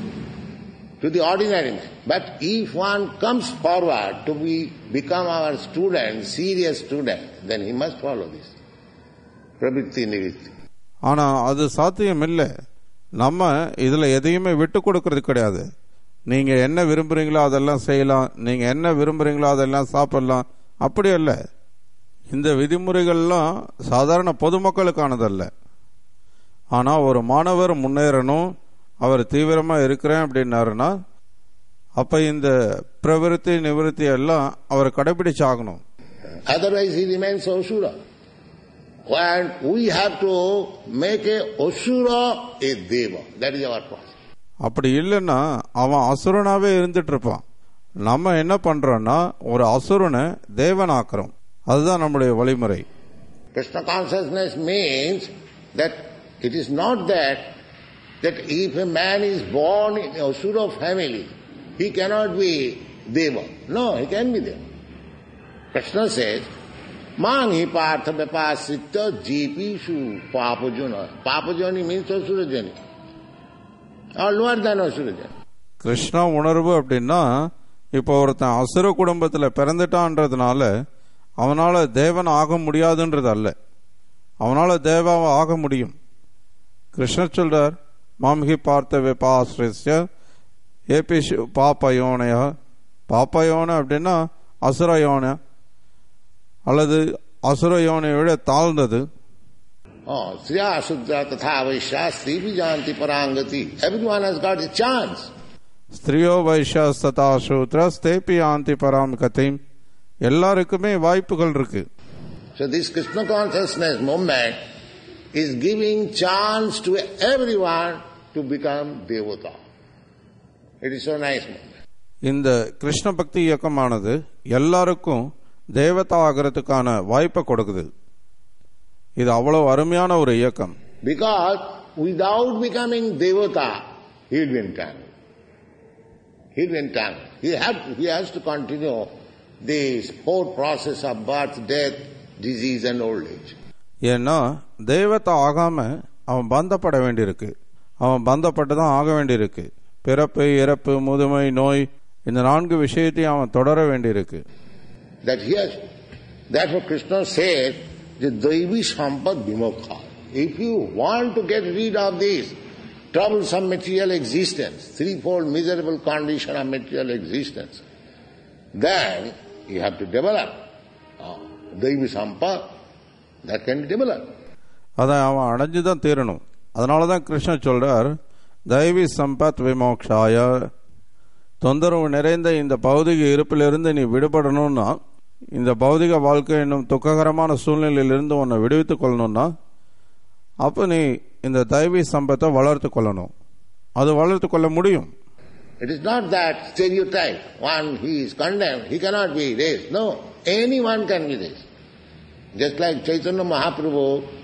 Speaker 1: to the ordinary man. But if one comes forward to be become our student, serious student, then he must follow this. Pravritti nivritti.
Speaker 3: ஆனால் அது சாத்தியம் இல்லை. நம்ம இதில் எதையுமே விட்டு கொடுக்கறது கிடையாது. நீங்கள் என்ன விரும்புகிறீங்களோ அதெல்லாம் செய்யலாம், நீங்கள் என்ன விரும்புகிறீங்களோ அதெல்லாம் சாப்பிடலாம், அப்படி இல்லை. இந்த விதிமுறைகள்லாம் சாதாரண பொதுமக்களுக்கானதல்ல. ஆனால் ஒரு மாணவர் முன்னேறணும், அவர் தீவிரமாக இருக்கிறேன் அப்படின்னாருன்னா அப்போ இந்த பிரவிற்த்தி நிவர்த்தி எல்லாம் அவர் கடைபிடிச்சாகணும்.
Speaker 1: Otherwise he remains Asura. And we have to make a Asura a Deva. That is our process.
Speaker 3: அப்படி இல்லைன்னா அவன் அசுரனாவே இருந்துட்டு இருப்பான். நம்ம என்ன பண்றோம்னா ஒரு அசுரனை தேவனாக்குறோம். அதுதான் நம்முடைய வழிமுறை.
Speaker 1: Krishna consciousness means that it is not that that if a man is born in a Asura family, he cannot be Deva. No, he can be Deva. Krishna says, Mangi partha vipasita jeepishu papajana. Papajani means Asurajani. Or lower than Asurajani.
Speaker 3: Krishna உணர்வு அப்படின்னா இப்போ ஒருத்தன் அசுர குடும்பத்தில் பிறந்துட்டான்றதுனால அவனால தேவன் ஆக முடியாதுன்றது அல்ல, அவனால தேவாவை ஆக முடியும். கிருஷ்ணர் சொல்றார், மாம்ஹி பார்த்த விபாஸ்ரஸ்ய ஏபிஷு பாப்பயோனைய. பாப்பயோனை அப்படின்னா அசுரயோனை அல்லது அசுரயோனை விட தாழ்ந்தது.
Speaker 1: ஸ்ரீயா சுத்ரா ததா Vaishya ஸ்ரீபி ஜாந்தி பராங்கதி. Everyone has got a chance.
Speaker 3: ஸ்திரியோ Vaishya ததா சூத்ரா ஸ்தேபி யாந்தி பராம் கதிம். எல்லாருக்குமே வாய்ப்புகள் இருக்கு.
Speaker 1: So this Krishna consciousness movement is giving chance to everyone to become Devata. It is so nice movement.
Speaker 3: இந்த கிருஷ்ண பக்தி இயக்கமானது எல்லாருக்கும் தேவதா ஆகிறதுக்கான வாய்ப்பை கொடுக்குது. இது அவ்வளவு அருமையான ஒரு இயக்கம்.
Speaker 1: Because without becoming Devata, he will be entangled. He will be entangled. He, have, he has to continue this whole process of birth, death, disease and old age.
Speaker 3: ஏன்னா தேவதா ஆகாம அவன் பந்தப்பட வேண்டியிருக்கு. அவன் பந்தப்பட்டு தான் ஆக வேண்டியிருக்கு. பிறப்பு, இறப்பு, முதுமை, நோய், இந்த நான்கு விஷயத்தையும் அவன் தொடர வேண்டியிருக்கு.
Speaker 1: That here, therefore Krishna said, the Daivi Sampad Vimokha. If you want to get rid of this troublesome material existence, threefold miserable condition of material existence, then you have to develop uh, Daivi Sampad. That can be developed.
Speaker 3: அதை அவன் அடைஞ்சுதான் தீரணும். அதனாலதான் கிருஷ்ணன் சொல்றார், தெய்வி சம்பத் விமோக்ஷாய. தொந்தரவு நிறைந்த இந்த பௌதிக இருப்பிலிருந்து நீ விடுபடணும்னா, இந்த பௌதிக வாழ்க்கை என்னும் துக்ககரமான சூழ்நிலையிலிருந்து உன்னை விடுவித்துக் கொள்ளணும்னா அப்போ நீ இந்த தெய்வீ சம்பத்தை வளர்த்து கொள்ளணும். அது வளர்த்து கொள்ள முடியும்.
Speaker 1: It is not that stereotype. One, he is condemned, he cannot be this. No, anyone can be this. Just like Chaitanya Mahaprabhu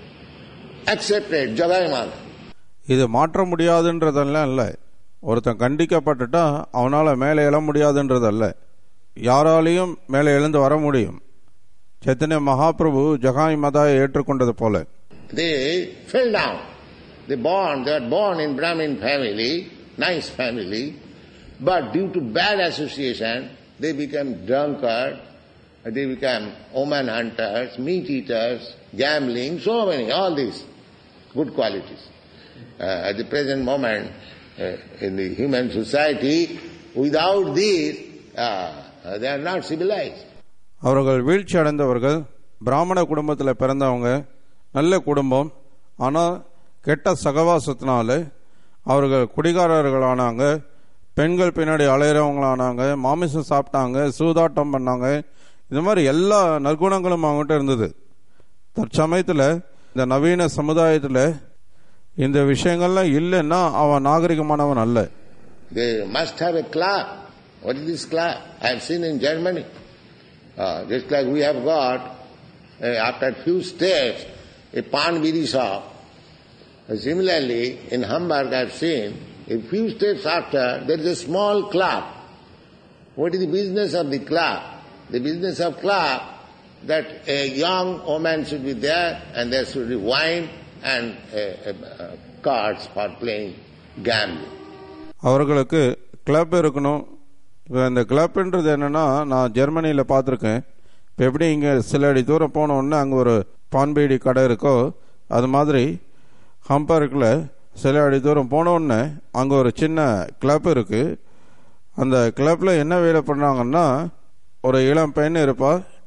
Speaker 1: accepted Jagai-Mala.
Speaker 3: இது மாற்ற முடியாதுன்றதெல்லாம் இல்லை. ஒருத்தன் கண்டிக்கப்பட்டுட்டா அவனால மேலே எழ முடியாதுன்றதல்ல, யாராலையும் மேலே எழுந்து வர முடியும். சைத்தன்ய மகாபிரபு ஜகாய் மதாயை ஏற்றுக்கொண்டது போல.
Speaker 1: They fell down. They born, they are born in Brahmin family, nice family, but due to bad association, they become drunkard, they become woman hunters, meat eaters, gambling, so many, all these good qualities. Uh, at the present moment, uh, in the human society, without these, uh, they are not civilized.
Speaker 3: அவர்கள் வீழ்ச்சி அடைந்தவர்கள், பிராமண குடும்பத்தில் பிறந்தவங்க, நல்ல குடும்பம், ஆனால் கெட்ட சகவாசத்தினால அவர்கள் குடிகாரர்களானாங்க, பெண்கள் பின்னாடி அலையிறவங்களானாங்க, மாமிசம் சாப்பிட்டாங்க, சூதாட்டம் பண்ணாங்க. இந்த மாதிரி எல்லா நற்குணங்களும் அவங்ககிட்ட இருந்தது. தற்சமயத்தில் இந்த நவீன சமுதாயத்தில் இந்த விஷயங்கள்லாம் இல்லைன்னா அவன் நாகரிகமானவன் அல்ல.
Speaker 1: They must have a club. What is this club? I have seen in Germany. Uh, just like we have got, uh, after a few steps, a pan bidi shop. Uh, similarly, in Hamburg I have seen, a few steps after, there is a small club. What is the business of the club? The business of club, that a young woman should be there, and there should be wine and uh, uh, cards for playing gambling.
Speaker 3: அவர்களுக்கு club இருக்கணும். இப்போ இந்த கிளப்ன்றது என்னன்னா, நான் ஜெர்மனியில் பார்த்துருக்கேன். இப்போ எப்படி இங்கே சில அடி தூரம் போனோடனே அங்கே ஒரு பான்பீடி கடை இருக்கோ, அது மாதிரி ஹம்பர்க்கில் சில அடி தூரம் போனோடனே அங்கே ஒரு சின்ன கிளப் இருக்குது. அந்த கிளப்பில் என்ன வேலை பண்ணுறாங்கன்னா, ஒரு இளம் பெண் இருப்பா,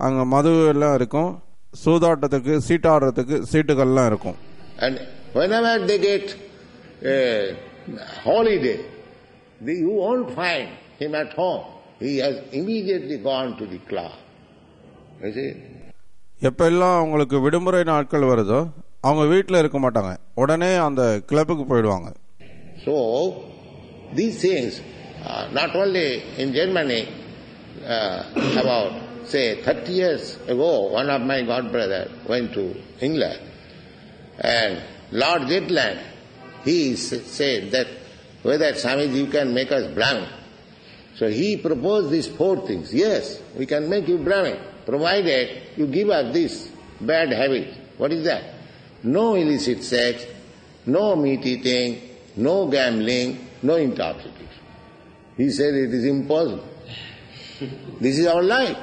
Speaker 3: அங்கே மது எல்லாம் இருக்கும், சூதாட்டத்துக்கு சீட்டாடுறதுக்கு சீட்டுகள்லாம் இருக்கும்.
Speaker 1: And whenever they get a holiday, they, you won't find him at home. He has immediately gone to the club. You see?
Speaker 3: எப்பெல்லாம் அவங்களுக்கு விடுமுறை நாட்கள் வருதோ அவங்க வீட்டில் இருக்க மாட்டாங்க, உடனே அந்த கிளப்புக்கு போயிடுவாங்க.
Speaker 1: So these things, uh, not only in Germany, uh, about say thirty years ago, one of my godbrother went to England, and Lord Zetland, he said that whether Swamiji you can make us Brahmin. So he proposed these four things. Yes, we can make you Brahmin, provided you give up this bad habit. What is that? No illicit sex, no meat eating, no gambling, no intoxication. He said it is impossible. This is our life.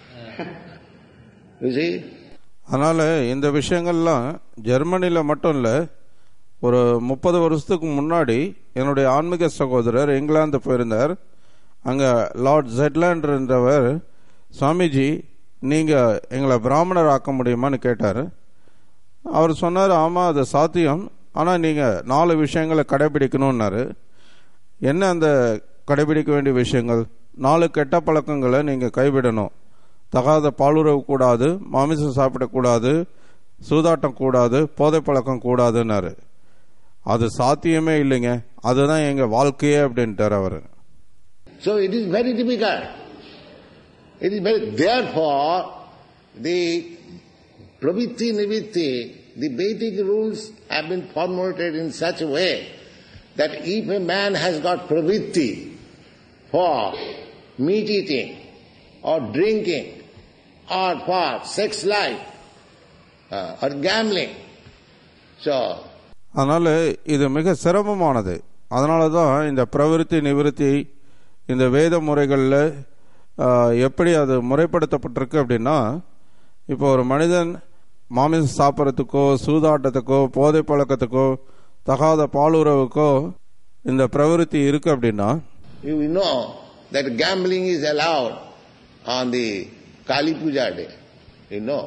Speaker 1: You see?
Speaker 3: அதனால இந்த விஷயங்கள்லாம் ஜெர்மனியில் மட்டும் இல்லை, ஒரு முப்பது வருஷத்துக்கு முன்னாடி என்னுடைய ஆன்மீக சகோதரர் இங்கிலாந்து போயிருந்தார். அங்கே லார்ட் ஜெட்லாண்ட் என்றவர், சுவாமிஜி நீங்கள் எங்களை பிராமணர் ஆக்க முடியுமான்னு கேட்டார். அவர் சொன்னார், ஆமாம் அது சாத்தியம், ஆனால் நீங்கள் நாலு விஷயங்களை கடைபிடிக்கணும்னாரு. என்ன அந்த கடைபிடிக்க வேண்டிய விஷயங்கள்? நாலு கெட்ட பழக்கங்களை நீங்கள் கைவிடணும். தகாத பாலுறவு கூடாது, மாமிசம் சாப்பிடக்கூடாது, சூதாட்டம் கூடாது, போதை பழக்கம் கூடாதுன்னாரு. அது சாத்தியமே இல்லைங்க, அதுதான் எங்க வாழ்க்கையே அப்படின்ட்டார் அவர்.
Speaker 1: So it is very difficult. It is very, therefore the pravitti nivitti, the Vedic rules have been formulated in such a way that if a man has got pravitti for meat eating or drinking or for sex life uh, or gambling, so
Speaker 3: அதனால இது மிக சிரமமானது. அதனால தான் இந்த பிரவிற்த்தி நிவிருத்தி இந்த வேத முறைகளில் எப்படி அது முறைப்படுத்தப்பட்டிருக்கு அப்படின்னா, இப்போ ஒரு மனிதன் மாமிசம் சாப்பிட்றதுக்கோ சூதாட்டத்துக்கோ போதை பழக்கத்துக்கோ தகாத பாலுறவுக்கோ இந்த பிரவிற்த்தி இருக்கு அப்படின்னா,
Speaker 1: you know that gambling is allowed on the Kali Puja day. You know,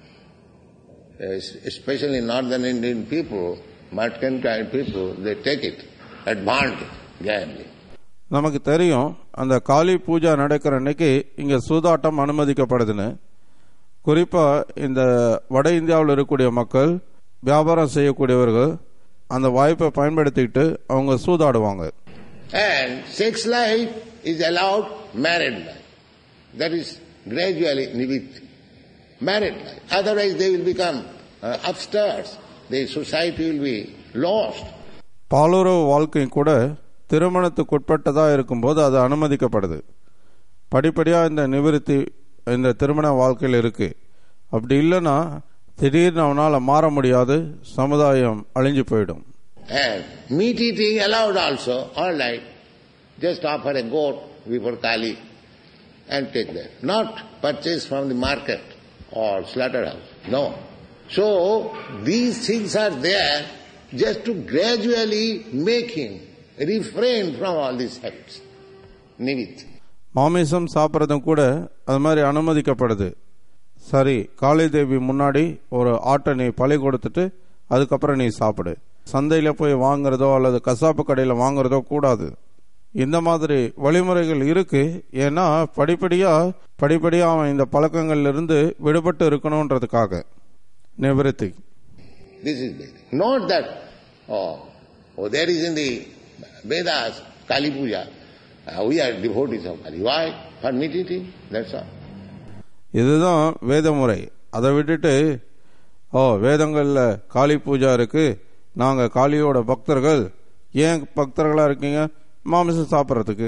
Speaker 1: especially northern Indian people, mercantile people, they take it advantage, gambling.
Speaker 3: நமக்கு தெரியும் அந்த காளி பூஜா நடக்கிற அன்னைக்கு இங்கே சூதாட்டம் அனுமதிக்கப்படுதுன்னு. குறிப்பாக இந்த வட இந்தியாவில் இருக்கக்கூடிய மக்கள், வியாபாரம் செய்யக்கூடியவர்கள் அந்த வாய்ப்பை பயன்படுத்திக்கிட்டு அவங்க சூதாடுவாங்க.
Speaker 1: And sex life is allowed, married life. That is gradually nivitti. Married life. Otherwise they will become uh, upstairs. The society will be lost.
Speaker 3: பாலுறவு வாழ்க்கையும் கூட திருமணத்துக்கு உட்பட்டதாக இருக்கும்போது அது அனுமதிக்கப்படுது. படிப்படியாக இந்த நிவிருத்தி இந்த திருமண வாழ்க்கையில் இருக்கு. அப்படி இல்லைன்னா திடீர்னு அவனால் மாற முடியாது, சமுதாயம் அழிஞ்சு போயிடும்.
Speaker 1: And meat eating allowed also, all right. Just offer a goat before Kali and take that. Not purchase from the market or slaughterhouse. No. So these things are there just to gradually make him refrain from all these habits. Nivitti.
Speaker 3: மாமிசம் சாப்பிட்றதும் கூட அது மாதிரி அனுமதிக்கப்படுது. சரி, காளி தேவி முன்னாடி ஒரு ஆட்டை நீ பலி கொடுத்துட்டு அதுக்கப்புறம் நீ சாப்பிடு. சந்தையில் போய் வாங்குறதோ அல்லது கசாப்பு கடையில் வாங்குறதோ கூடாது. இந்த மாதிரி வழிமுறைகள் இருக்கு. ஏன்னா படிப்படியா படிப்படியா அவன் இந்த பழக்கங்கள்ல இருந்து விடுபட்டு இருக்கணும்ன்றதுக்காக. நிவிருத்தி.
Speaker 1: This is Vedic. Not that oh, oh there is in the Vedas Kali Puja. Uh, we are devotees of Kali. Why? For meat eating. That's all.
Speaker 3: இதுதான் வேத முறை. அதை விட்டுட்டு ஓ வேதங்கள்ல காளி பூஜா இருக்கு, நாங்க காளியோட பக்தர்கள். ஏன் பக்தர்களா இருக்கீங்க? மாமிசம் சாப்பிட்றதுக்கு.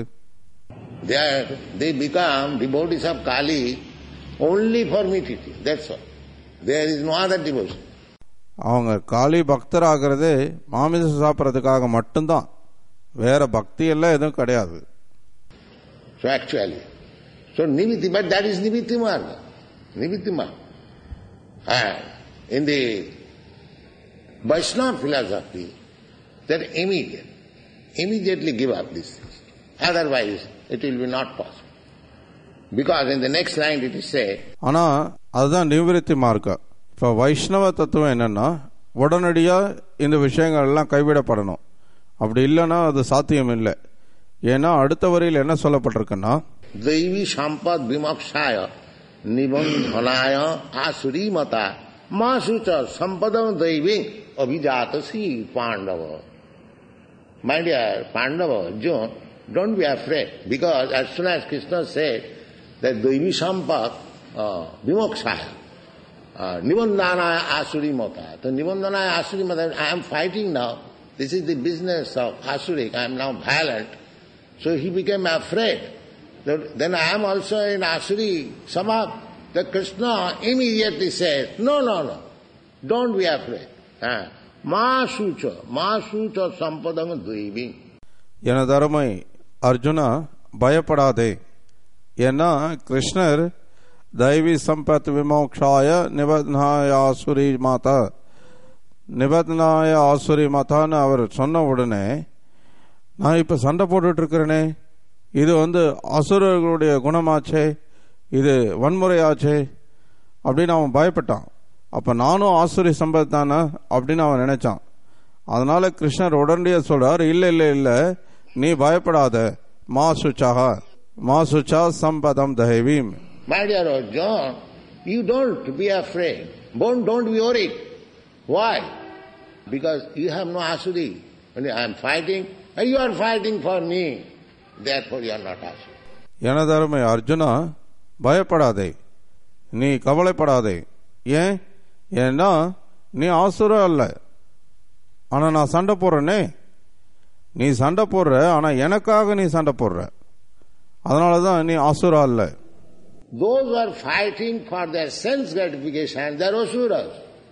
Speaker 1: They become devotees of Kali only for meat eating. That's all. There is no other devotion.
Speaker 3: அவங்க காளி பக்தராகிறதே மாமிசம் சாப்பிட்றதுக்காக மட்டும்தான், வேற பக்தி எல்லாம் எதுவும் கிடையாது.
Speaker 1: So actually, so nivitti, but that is nivitti marga. Nivitti marga. And in the Vaishnava philosophy, that immediate, immediately give up these things. Otherwise, it will be not possible. Because in the next line it is said,
Speaker 3: ஆனா அதுதான் நிவிருத்தி மார்க்கம். இப்போ வைஷ்ணவ தத்துவம் என்னன்னா உடனடியா இந்த விஷயங்கள் எல்லாம் கைவிடப்படணும். அப்படி இல்லைன்னா அது சாத்தியம் இல்லை. ஏன்னா அடுத்த வரியில் என்ன சொல்லப்பட்டிருக்குன்னா,
Speaker 1: தெய்வி Sampath விமோக்ஷாய நிபந்தனாய ஆசுரீமதா மாசுச்ச சம்பதம் தெய்வி அபிஜாதசி Pandava. My dear Pandava, Arjuna, don't be afraid, because as soon as Krishna said that Devi Sampak Vimokshaya, Nibandhanaya Asuri Mata, the Nibandhanaya Asuri Mata, I am fighting now, this is the business of Asurik, I am now violent. So he became afraid. Then I am also in Asuri Samap. The Krishna immediately says, no, no, no, don't be afraid. மாசூச்ச மாசூச்ச சம்பதம் தெய்வி.
Speaker 3: எனது அருமை அர்ஜுனா, பயப்படாதே. ஏன்னா கிருஷ்ணர் தெய்வி சம்பத் விமோக்ஷாய நிபந்தனாய ஆசுரி மாதா நிபந்தனாய ஆசுரி மாதான்னு அவர் சொன்ன உடனே, நான் இப்ப சண்டை போட்டுட்டு இருக்கிறேனே, இது வந்து அசுரர்களுடைய குணமாச்சே, இது வன்முறையாச்சே அப்படின்னு அவன் பயப்பட்டான். அப்ப நானும் ஆசுரி சம்பத் தானே அப்படின்னு அவன் நினைச்சான். அதனால கிருஷ்ணர் உடனடியே சொல்றார், இல்ல இல்ல இல்ல, நீ பயப்படாத, மா சுச்சாக மா சுச்சா சம்பதம் தெய்வீம்.
Speaker 1: My dear Arjuna, you don't be afraid, don't, don't be worried. Why? Because you have no asuri. When I am fighting, and you are fighting for me, therefore you are not asuri.
Speaker 3: எனது அருமை அர்ஜுனா, பயப்படாதே, நீ கவலைப்படாதே. ஏன்? ஏன்னா நீ ஆசுரம் அல்ல, ஆனா நான் சண்டை போடுறேனே. நீ சண்டை போடுற, ஆனா எனக்காக நீ சண்டை போடுற, அதனாலதான் நீ ஆசுரா அல்ல.
Speaker 1: Those who are fighting for their sense gratification, they are asuras.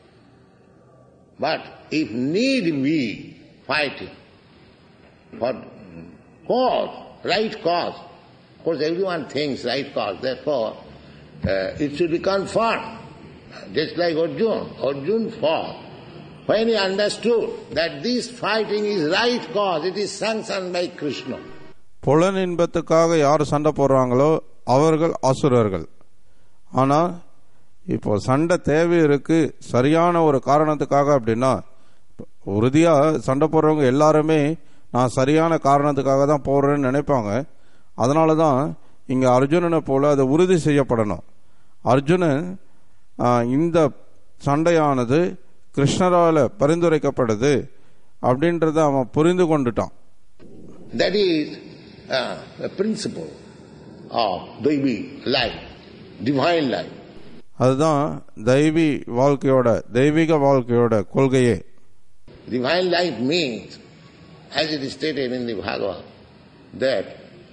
Speaker 1: But if need be fighting for cause, right cause, of course everyone thinks right cause, therefore uh, it should be confirmed. Just like Arjuna, Arjuna fought. When he understood that this fighting is right cause, it is sanctioned by Krishna.
Speaker 3: புலன் இன்பத்துக்காக யார் சண்டை போடுறாங்களோ அவர்கள் அசுரர்கள். ஆனா இப்போ சண்டை தேவை இருக்கு சரியான ஒரு காரணத்துக்காக அப்படின்னா, உறுதியா சண்டை போடுறவங்க எல்லாருமே நான் சரியான காரணத்துக்காக தான் போடுறேன்னு நினைப்பாங்க. அதனாலதான் இங்க அர்ஜுனனை போல அது உறுதி செய்யப்படணும். அர்ஜுனன் இந்த சண்டையானது கிருஷ்ணரால பரிந்துரைக்கப்படுது அப்படின்றத அவன் புரிந்து கொண்டுட்டான்.
Speaker 1: That is uh, the principle of Devi life, divine life.
Speaker 3: அதுதான் தெய்வீ வாழ்க்கையோட தெய்வீக வாழ்க்கையோட கொள்கையே.
Speaker 1: Divine life means, as it is stated in the Bhagavad, that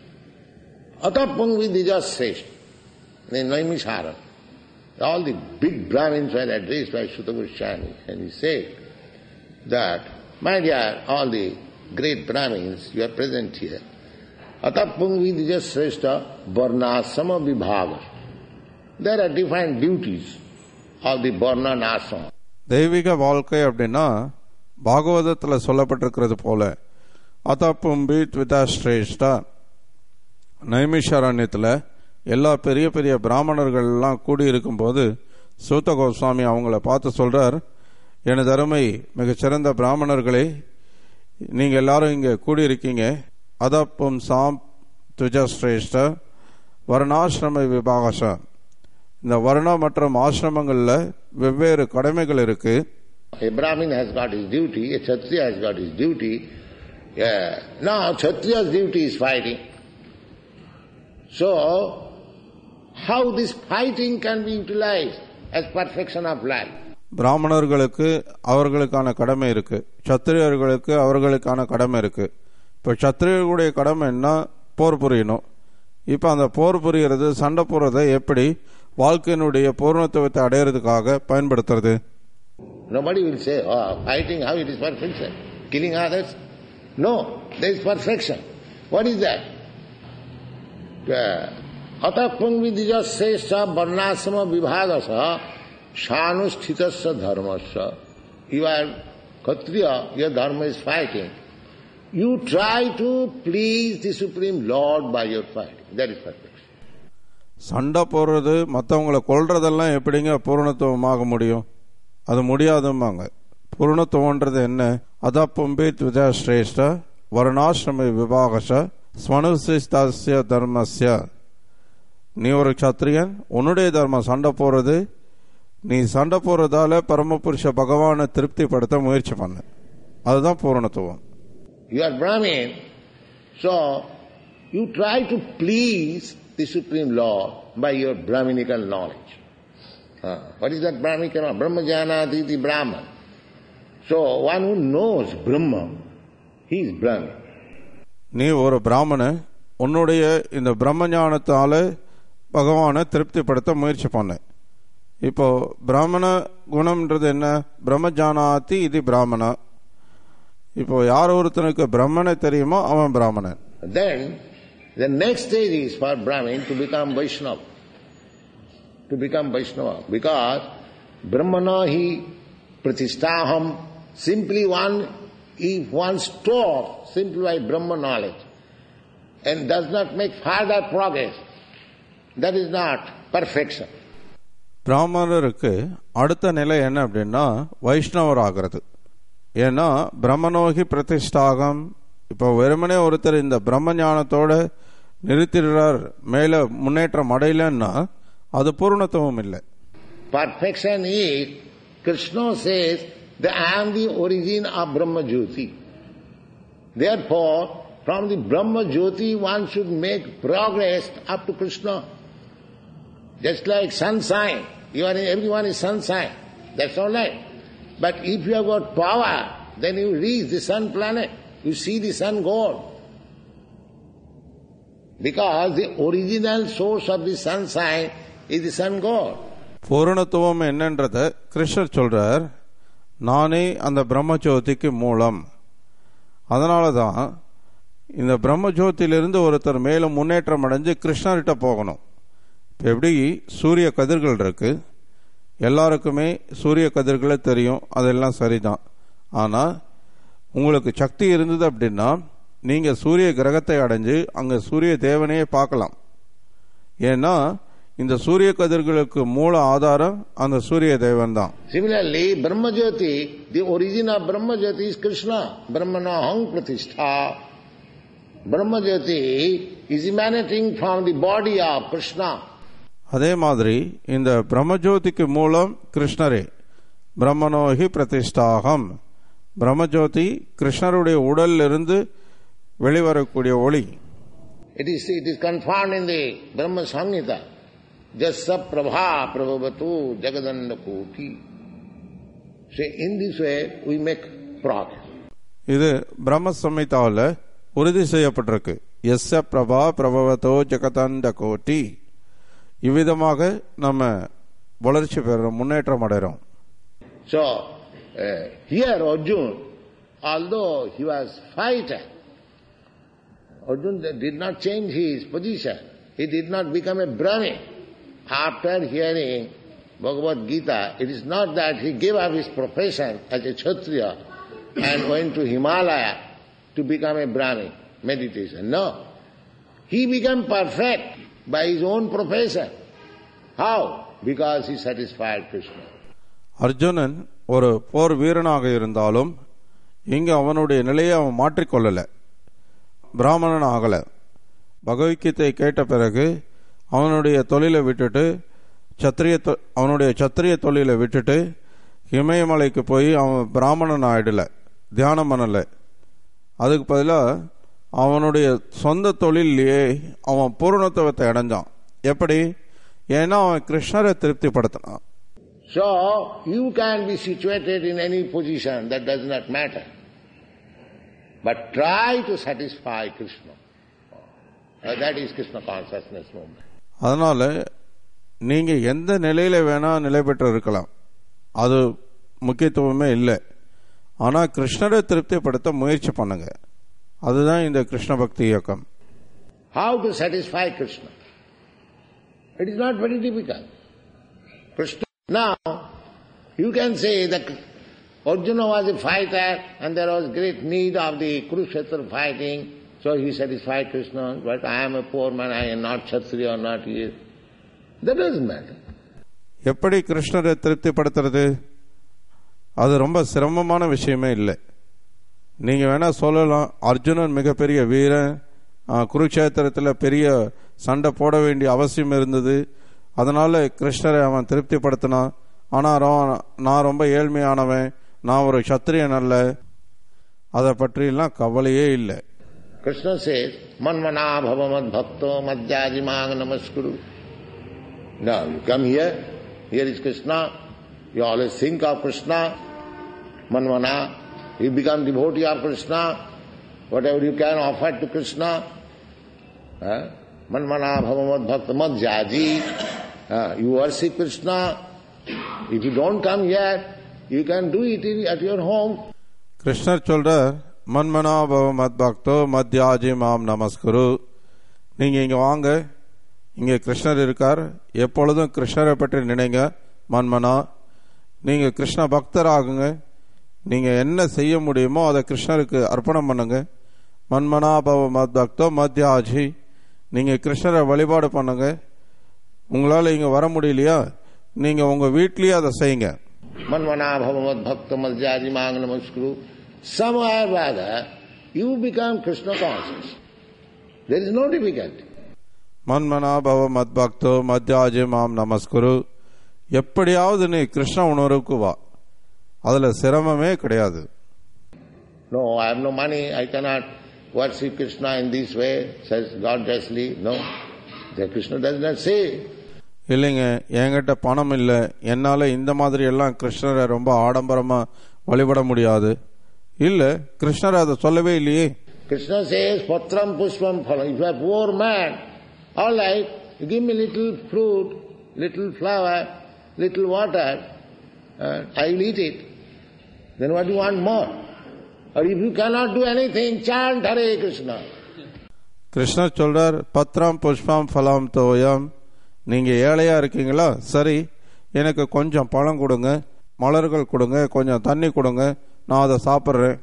Speaker 1: atapang vidijasresh, in Naimisharan, all the big Brahmins were addressed by Sutta Goswami, and he said that, my dear, all the great Brahmins, you are present here. Atapang vidijasreshta varnasama vibhaga. There are different duties of the varna and asama.
Speaker 3: தெய்வீக வாழ்க்கை அப்படின்னா பாகவதத்துல சொல்லப்பட்டிருக்கிறது போல அதப்பும்பி த்விதாஸ்ரேஷ்டா, நைமிஷாரண்யத்துல எல்லா பெரிய பெரிய பிராமணர்கள் எல்லாம் கூடி இருக்கும் போது சூத்த கோஸ்வாமி அவங்கள பார்த்து சொல்றார், எனது அருமை மிகச்சிறந்த பிராமணர்களே, நீங்க எல்லாரும் இங்க கூடியிருக்கீங்க. அதப்பும் சாம் துஜஸ்ரேஷ்ட வர்ணாசிரம விபாகசா, இந்த வர்ண மற்றும் ஆசிரமங்கள்ல வெவ்வேறு கடமைகள் இருக்கு.
Speaker 1: A Brahmin has got his duty, a Kshatriya has got his duty. Yeah. Now Kshatriya's duty is fighting. So how this fighting can be utilized as perfection of life?
Speaker 3: பிராமணர்களுக்கு அவர்களுக்கான கடமை இருக்கு, சத்திரியர்களுக்கு அவர்களுக்கான கடமை இருக்கு. இப்ப சத்திரியர்களுடைய கடமை என்ன? போர் புரியணும். இப்ப அந்த போர் புரியறது, சண்டை போடுறதை எப்படி வாழ்க்கையினுடைய பூர்ணத்துவத்தை அடையிறதுக்காக பயன்படுத்துறது?
Speaker 1: Nobody will say, oh, fighting, how it is perfection? Killing others? No, there is perfection. What is that? Atapang vidijasesha varnasama vibhagasa shanusthitasya dharmasya. You are Kshatriya, your dharma is fighting. You try to please the Supreme Lord by your fighting. That is perfection.
Speaker 3: சண்டை போடுறது, மற்றவங்களை கொல்றதெல்லாம் எப்படிங்க பூர்ணத்துவமாக முடியும்? அது முடியாதும்பாங்க. பூர்ணத்துவன்றது என்ன? அதப்பும்பேத் விஜா ஸ்ரேஷ்ட வர்ணாசிரம விபாகச ஸ்வனுசிஸ்தாஸ்ய தர்மஸ்ய. நீ ஒரு சத்திரியன், உன்னுடைய தர்மம் சண்டை போடுறது. நீ சண்டை போடுறதால பரமபுருஷ பகவானை திருப்திப்படுத்த முயற்சி பண்ண, அதுதான் பூரணத்துவம்.
Speaker 1: You are Brahmin, so you try to please the Supreme Lord by your Brahminical knowledge. Uh, what is that Brahminical knowledge? Brahma janati iti Brahman. So one who knows Brahma, he is Brahmin.
Speaker 3: நீ ஒரு பிராமண, உன்னுடைய இந்த பிரம்ம ஞானத்தால பகவானை திருப்திப்படுத்த முயற்சி பண்ண. இப்போ பிராமண குணம்ன்றது என்ன? பிரம்ம ஜானாதி இது பிராமண. இப்போ யார் ஒருத்தனுக்கு பிரம்மனை தெரியுமோ அவன் பிராமணன்.
Speaker 1: Then the next stage is for Brahmin to become Vaishnava. To become Vaishnava. Because Brahmana hi pratisthaham, simply one, if one stops simply by Brahma knowledge and does not make further progress, that is not perfection.
Speaker 3: பிராமணருக்கு அடுத்த நிலை என்ன அப்படின்னா வைஷ்ணவர் ஆகிறது. ஏன்னா பிரம்மனோகி பிரதிஷ்டாகம். இப்போ வெறுமனே ஒருத்தர் இந்த பிரம்ம ஞானத்தோட நிறுத்திடுறார், மேல முன்னேற்றம் அடையலன்னா அது பூர்ணத்துவம் இல்லை.
Speaker 1: Perfection is, Krishna says that I am the origin of Brahma Jyoti. Therefore, from the Brahma Jyoti one should make progress up to Krishna. Just like sunshine, you are in, everyone is sunshine. That's all right. But if you have got power, then you reach the sun planet. You see the sun god. Because the original source of the sunshine is the sun god.
Speaker 3: பூரணத்துவம் என்னன்றத கிருஷ்ணர் சொல்றார், நானே அந்த பிரம்மஜோதிக்கு மூலம். அதனால தான் இந்த பிரம்மஜோதியிலிருந்து ஒருத்தர் மேலும் முன்னேற்றம் அடைஞ்சு கிருஷ்ணர்கிட்ட போகணும். இப்போ எப்படி சூரிய கதிர்கள் இருக்கு, எல்லாருக்குமே சூரிய கதிர்களே தெரியும், அதெல்லாம் சரிதான். ஆனால் உங்களுக்கு சக்தி இருந்தது அப்படின்னா நீங்கள் சூரிய கிரகத்தை அடைஞ்சு அங்கே சூரிய தேவனையே பார்க்கலாம். ஏன்னா இந்த சூரிய கதிர்களுக்கு மூல ஆதாரம் அந்த சூரிய தேவன் தான்.
Speaker 1: Similarly, Brahmajyoti, the origin of Brahmajyoti is Krishna. Brahmanaham pratishtha. Brahmajyoti is emanating from the body of Krishna.
Speaker 3: அதே மாதிரி இந்த பிரம்மஜோதிக்கு மூலம் கிருஷ்ணரே. பிரம்மனோகி பிரதிஷ்டாகம். பிரம்மஜோதி கிருஷ்ணருடைய உடலில் இருந்து வெளிவரக்கூடிய ஒளி.
Speaker 1: It is, it is confirmed in the Brahma Samhita. Jassa prabha prabhavatu jagadanda koti. So in this way we make progress.
Speaker 3: இது பிரம்ம சம்ஹிதாவில் உறுதி செய்யப்பட்டிருக்கு. யஸ்ஸ பிரபா பிரபவதோ ஜகதண்ட கோட்டி. இவ்விதமாக நம்ம வளர்ச்சி பெறுறோம், முன்னேற்றம் அடைகிறோம்.
Speaker 1: So uh, here Arjuna, although he was fighter, Arjuna did not change his position. He did not become a Brahmin. After hearing Bhagavad Gita, it is not that he gave up his profession as a Kshatriya and went to Himalaya to become a Brahmin, meditation. No. He became perfect by his own profession. How? Because he satisfied Krishna.
Speaker 3: Arjunan ஒரு போர் வீரனாக இருந்தாலும் இங்கு அவனுடைய நிலையை அவன் மாற்றிக்கொள்ளலை, பிராமணன் ஆகலை. பகவத்கீதை கேட்ட பிறகு அவனுடைய தொழிலை விட்டுட்டு சத்திரிய அவனுடைய சத்திரிய தொழிலை விட்டுட்டு இமயமலைக்கு போய் அவன் பிராமணன் ஆயிடலை, தியானம் பண்ணலை. அதுக்கு பதிலாக அவனுடைய சொந்த தொழிலேயே அவன் பூர்ணத்துவத்தை அடைஞ்சான். எப்படி? ஏன்னா அவன் கிருஷ்ணரை திருப்திப்படுத்தினான்.
Speaker 1: So you can be situated in any position, that does not matter. But try to satisfy Krishna. Uh, that is Krishna consciousness movement.
Speaker 3: அதனால நீங்க எந்த நிலையில வேணா நிலை பெற்று இருக்கலாம், அது முக்கியத்துவமே இல்லை. ஆனா கிருஷ்ணரை திருப்திப்படுத்த முயற்சி பண்ணுங்க, அதுதான் இந்த கிருஷ்ண பக்தி இயக்கம்.
Speaker 1: How to satisfy Krishna? It is not very difficult. Krishna. Now, you can say that Arjuna was a fighter and there was great need of the Kurukshetra fighting, so he satisfied Krishna. But I am a poor man, I am not Kshatriya or not here. That doesn't matter.
Speaker 3: எப்படி கிருஷ்ணரை திருப்திப்படுத்துறது? அது ரொம்ப சிரமமான விஷயமே இல்லை. நீங்கள் வேணால் சொல்லலாம், அர்ஜுனன் மிகப்பெரிய வீரன், குருக்ஷேத்திரத்தில் பெரிய சண்டை போட வேண்டிய அவசியம் இருந்தது, அதனால் கிருஷ்ணரை அவன் திருப்திப்படுத்தினான். ஆனால் நான் ரொம்ப ஏழ்மையானவன், நான் ஒரு சத்திரியன் அல்ல, அதை பற்றியெல்லாம் கவலையே இல்லை.
Speaker 1: Krishna says, Manmana bhava mad bhakto madhyajimang namaskuru. Now you come here, here is Krishna, you always think of Krishna, Manmana, you become devotee of Krishna, whatever you can offer to Krishna. Manmana bhava mad bhakto madhyaji, you worship Krishna. If you don't come here, you can do it at your home.
Speaker 3: கிருஷ்ணர் சொல்றார், மன்மனா பவ மத் பக்தோ மத்யாஜி மாம் நமஸ்குரு. நீங்கள் இங்கே வாங்க, இங்கே கிருஷ்ணர் இருக்கார், எப்பொழுதும் கிருஷ்ணரை பற்றி நினைங்க. மன்மனா, நீங்கள் கிருஷ்ண பக்தர் ஆகுங்க, நீங்கள் என்ன செய்ய முடியுமோ அதை கிருஷ்ணருக்கு அர்ப்பணம் பண்ணுங்க. மன்மனா பவ மத் பக்தோ மத்யாஜி, நீங்கள் கிருஷ்ணரை வழிபாடு பண்ணுங்க. உங்களால் இங்கே வர முடியலையா, நீங்கள் உங்கள் வீட்லேயே அதை செய்யுங்க.
Speaker 1: Manmana bhavamad bhakta madhyaji mang namaskuru. Somewhere or other, you become Krishna conscious. There is no difficulty.
Speaker 3: மன்மனா பவ மத் பக்தோ மத்யாஜி மாம் நமஸ்குரு. எப்படியாவது நீ கிருஷ்ண உணர்வுக்கு வா, அதுல சிரமமே கிடையாது.
Speaker 1: No, I have no money, I cannot worship Krishna in this way, says God justly. No, the Krishna does not say.
Speaker 3: இல்லைங்க, என்கிட்ட பணம் இல்லை, என்னால் இந்த மாதிரி எல்லாம் கிருஷ்ணரை ரொம்ப ஆடம்பரமாக வழிபட முடியாது. இல்லை, கிருஷ்ணர் அதை சொல்லவே இல்லையே.
Speaker 1: Krishna says, Patram pushpam phalam. If you are a poor man, all right, you give me little fruit, little flower, little water, uh, I will eat it. Then what do you want more? Or if you cannot do anything, chant Hare Krishna.
Speaker 3: கிருஷ்ணர் சொல்றார், பத்ரம் புஷ்பம் பலம் தோயம். நீங்கள் ஏழையாக இருக்கீங்களா, சரி, எனக்கு கொஞ்சம் பழம் கொடுங்க, மலர்கள் கொடுங்க, கொஞ்சம் தண்ணி கொடுங்க, நான் அதை சாப்பிட்றேன்.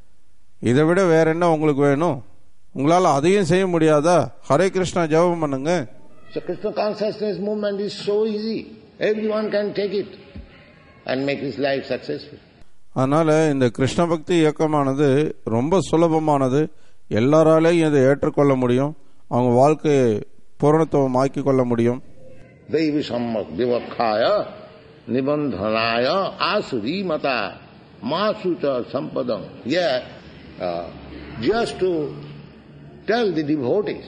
Speaker 3: இதை விட வேற என்ன உங்களுக்கு வேணும்? உங்களால் அதையும் செய்ய முடியாதா? ஹரே கிருஷ்ணா ஜெபம் பண்ணுங்க.
Speaker 1: So Krishna consciousness movement is so easy. Everyone can take it and make his life successful.
Speaker 3: அதனால் இந்த கிருஷ்ண பக்தி இயக்கமானது ரொம்ப சுலபமானது, எல்லாராலையும் இதை ஏற்றுக்கொள்ள முடியும், அவங்க வாழ்க்கையை பூரணத்துவம் ஆக்கிக் கொள்ள முடியும்.
Speaker 1: Devi sammak devakkhaya nibandhanaya asuri mata masucha sampadam. Yeah, uh, just to tell the devotees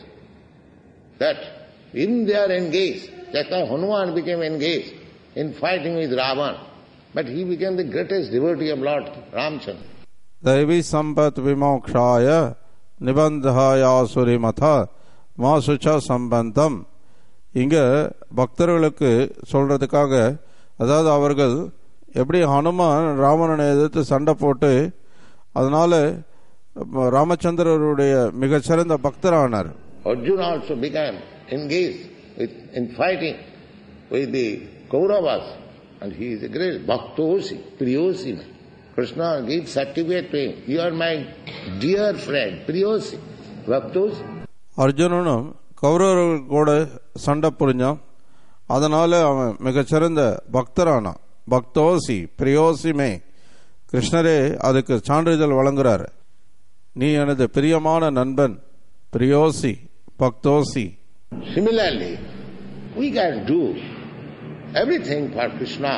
Speaker 1: that in they are engaged, that's why Hanuman became engaged in fighting with Ravan, but he became the greatest devotee of Lord Ramchandra.
Speaker 3: Devi sampat vimokshaya nibandhaya asuri mata மாசுச்சா சம்பந்தம். இங்கே பக்தர்களுக்கு சொல்றதுக்காக, அதாவது அவர்கள் எப்படி ஹனுமான் ராவணனை எதிர்த்து சண்டை போட்டு அதனால ராமச்சந்திரருடைய மிகச்சிறந்த பக்தரானார்.
Speaker 1: Arjuna also became engaged with, in fighting with the Kauravas, and he is a great Bhaktosi, Priyosi. Krishna gives certificate to him. You are my dear friend, Priyosi, Bhaktosi.
Speaker 3: அர்ஜுனனும் கௌரவர்கள் கூட சண்டை புரிஞ்சான், அதனால அவன் மிகச்சிறந்த பக்தரானான். பக்தோசி பிரியோசிமே. கிருஷ்ணரே அதுக்கு சான்றிதழ் வழங்குறார். நீ எனது பிரியமான நண்பன், பிரியோசி, பக்தோசி.
Speaker 1: Similarly, we can do everything for Krishna.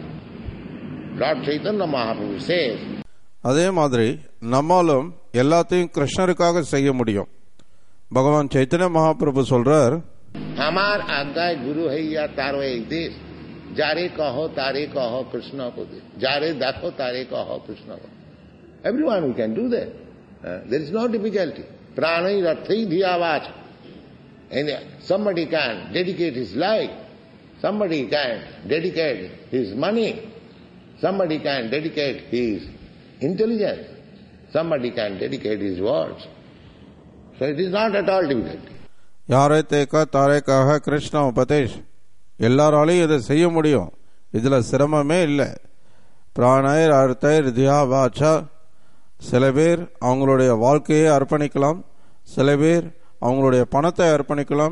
Speaker 1: Lord Chaitanya Mahaprabhu says,
Speaker 3: அதே மாதிரி நம்மாலும் எல்லாத்தையும் கிருஷ்ணருக்காக செய்ய முடியும். பகவான் சைத்தன்ய மகாபிரபு சொல்றார்,
Speaker 1: हमार आज्ञा गुरु हैया तारो एक देश, जारे कहो तारे कहो कृष्ण को दे, जारे देखो तारे कहो कृष्ण को. Everyone we can do that. Uh, there is no difficulty. Pranai rathai dhiyavach. And somebody can dedicate his life, somebody can dedicate his money, somebody can dedicate his intelligence, somebody can dedicate his words. So it is not at all difficult.
Speaker 3: யாரை தேக்க தாரேக்காக கிருஷ்ண உபதேஷ். எல்லாராலையும் இதை செய்ய முடியும், இதுல சிரமமே இல்லை. பிராணயர் அர்த்தயர் தியா வாச்சா. சில பேர் அவங்களுடைய வாழ்க்கையை அர்ப்பணிக்கலாம், சில பேர் அவங்களுடைய பணத்தை அர்ப்பணிக்கலாம்,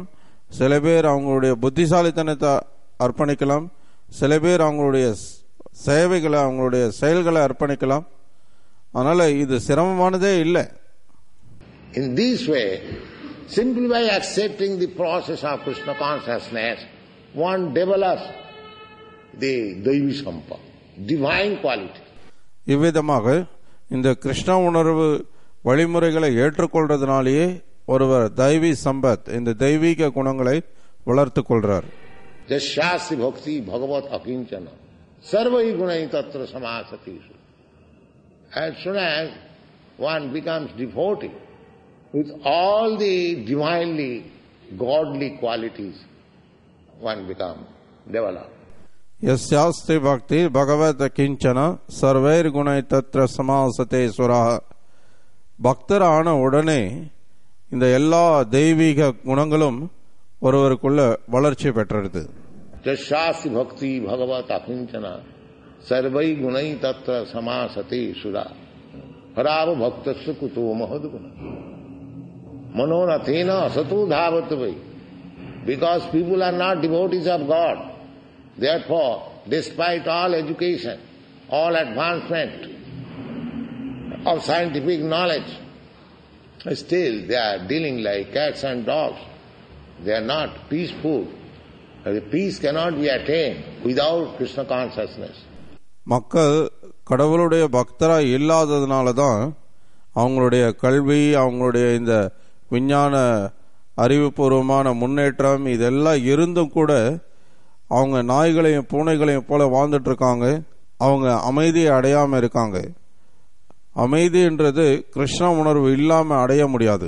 Speaker 3: சில பேர் அவங்களுடைய புத்திசாலித்தனத்தை அர்ப்பணிக்கலாம், சில பேர் அவங்களுடைய சேவைகளை அவங்களுடைய செயல்களை அர்ப்பணிக்கலாம். அதனால இது சிரமமானதே இல்லை.
Speaker 1: In this way, simply by accepting the process of Krishna consciousness, one develops the Daivi Sampada, divine quality.
Speaker 3: இவ்விதமாக இந்த கிருஷ்ண உணர்வு வழிமுறைகளை ஏற்றுக்கொள்றதுனாலேயே ஒருவர் தெய்வீ சம்பத், இந்த தெய்வீக குணங்களை வளர்த்து கொள்றார்.
Speaker 1: Jashyasi bhakti bhagavat akinchana sarvai gunai tatra samasatisu. As soon as one becomes devotee with all the divinely godly qualities, one becomes developed.
Speaker 3: यस्यास्ति भक्ति भगवत किंचन सर्वैर गुणै तत्र समासते सुरः. பக்தர் ஆன உடனே இந்த எல்லா தெய்வீக குணங்களும் ஒருவருக்குள்ள வளர்ச்சி பெற்றது.
Speaker 1: जस्यास्ति भक्ति भगवत अकिंचना सर्वै गुणै तत्र समासते सुरा हराव भक्तस्य कुतो महद्गुण मनोरथेन असतो धावत वै. Because people are not devotees of God, therefore, despite all education, all advancement of scientific knowledge, still they are dealing like cats and dogs. They are not peaceful. The peace cannot be attained without Krishna consciousness.
Speaker 3: மக்கள் கடவுளுடைய பக்தராய் இல்லாததுனால தான் அவங்களுடைய கல்வி, அவங்களுடைய இந்த விஞ்ஞான அறிவுபூர்வமான முன்னேற்றம் இதெல்லாம் இருந்தும் கூட அவங்க நாய்களையும் பூனைகளையும் போல வாழ்ந்துட்டு இருக்காங்க. அவங்க அமைதியை அடையாம இருக்காங்க. அமைதின்றது கிருஷ்ண உணர்வு இல்லாம அடைய முடியாது.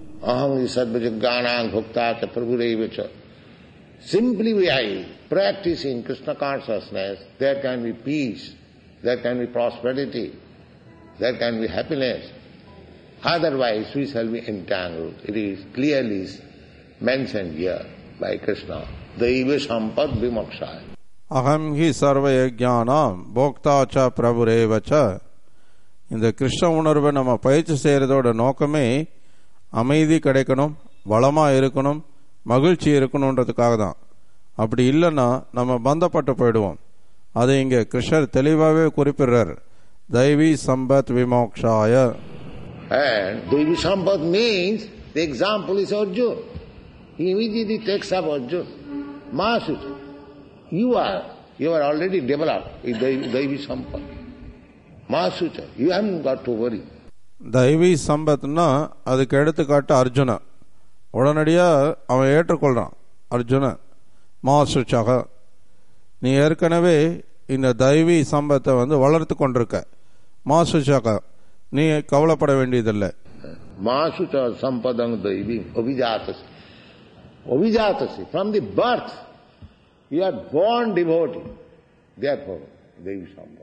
Speaker 1: Simply by practicing Krishna consciousness, there can be peace, there can be prosperity, there can be happiness. Otherwise, we shall be entangled. It is clearly mentioned here by Krishna. Daiva sampad vimokshaya.
Speaker 3: Aham hi sarva yajnanam bhokta cha prabhureva cha. இந்த கிருஷ்ண உணர்வை நம்ம பயிற்சி செய்யறதோட நோக்கமே அமைதி கிடைக்கணும், வளமா இருக்கணும், மகிழ்ச்சி இருக்கணும்ன்றதுக்காக தான். அப்படி இல்லைன்னா நம்ம பந்தப்பட்டு போயிடுவோம். அதை இங்க கிருஷ்ணர் தெளிவாகவே குறிப்பிடுறார். தெய்வீ Sampath விமோக்ஷாய.
Speaker 1: And Devi Sampad means, the example is Arjuna. He immediately takes up Arjuna. Mahasutra, you are, you are already developed in Devi Sampad. Mahasutra, you haven't got to worry.
Speaker 3: தெய்வீ சம்பத்னா அதுக்கு எடுத்துக்காட்டு அர்ஜுன. உடனடியா அவன் ஏற்றுக்கொள்றான். அர்ஜுன மாசுச்சாக, நீ ஏற்கனவே இந்த தெய்வீ சம்பத்தை வந்து வளர்த்து கொண்டிருக்க. மாசுச்சாக, நீ கவலைப்பட வேண்டியதில்லை.
Speaker 1: மாசுச்சா சம்பதம் தெய்வீ அபிஜாதசி. அபிஜாதசி, from the birth you are born devotee. Therefore, Devi Sampad.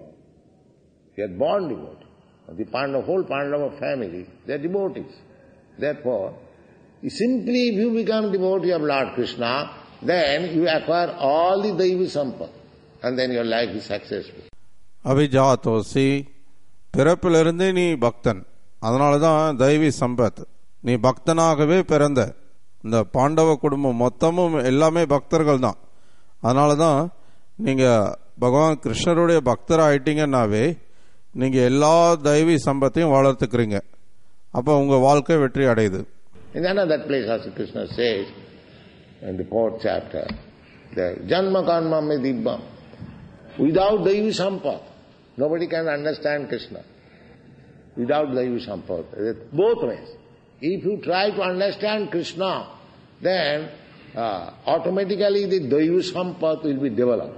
Speaker 1: You are born devotee. The Pandava, whole Pandava family, they are devotees. Therefore, simply if you become devotee of Lord Krishna, then you acquire all the Devi Sampad, and then your life is successful.
Speaker 3: அபிஜாதோசி, பிறப்பிலிருந்தே நீ பக்தன். அதனால தான் தெய்வீ சம்பத். நீ பக்தனாகவே பிறந்த. இந்த பாண்டவ குடும்பம் மொத்தமும் எல்லாமே பக்தர்கள் தான். அதனால தான் நீங்க பகவான் கிருஷ்ணருடைய பக்தர் ஆயிட்டீங்கன்னாவே நீங்க எல்லா தெய்வீ சம்பத்தையும் வளர்த்துக்கிறீங்க. அப்ப உங்க வாழ்க்கை வெற்றி அடையுது.
Speaker 1: In another place also Krishna says in the fourth chapter that Janma Karma me Dibbam. Without Devi Sampad, nobody can understand Krishna. Without Devi Sampad, both ways. If you try to understand Krishna, then uh, automatically the Devi Sampad will be developed.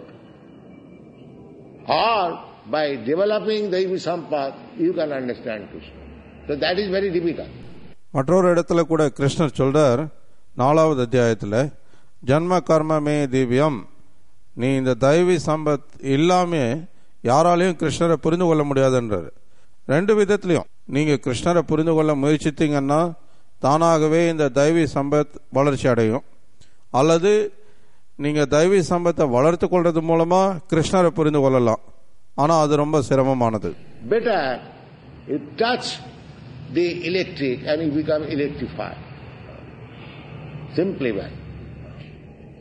Speaker 1: Or by developing Devi Sampad, you can understand Krishna. So that is very difficult.
Speaker 3: மற்றொரு இடத்துல கூட கிருஷ்ணர் சொல்றார், நாலாவது அத்தியாயத்தில், ஜன்ம கர்மமே திவ்யம். நீ இந்த தெய்வீ சம்பத் இல்லாம யாராலையும் கிருஷ்ணரை புரிந்து கொள்ள முடியாதுன்றார். ரெண்டு விதத்திலையும் நீங்க கிருஷ்ணரை புரிந்து கொள்ள முயற்சித்தீங்கன்னா தானாகவே இந்த தெய்வீ சம்பத் வளர்ச்சி அடையும். அல்லது நீங்க தெய்வீ சம்பத்தை வளர்த்து கொள்றது மூலமா கிருஷ்ணரை புரிந்து கொள்ளலாம். ஆனா அது ரொம்ப சிரமமானது.
Speaker 1: Better you touch the electric and you become electrified. Simply by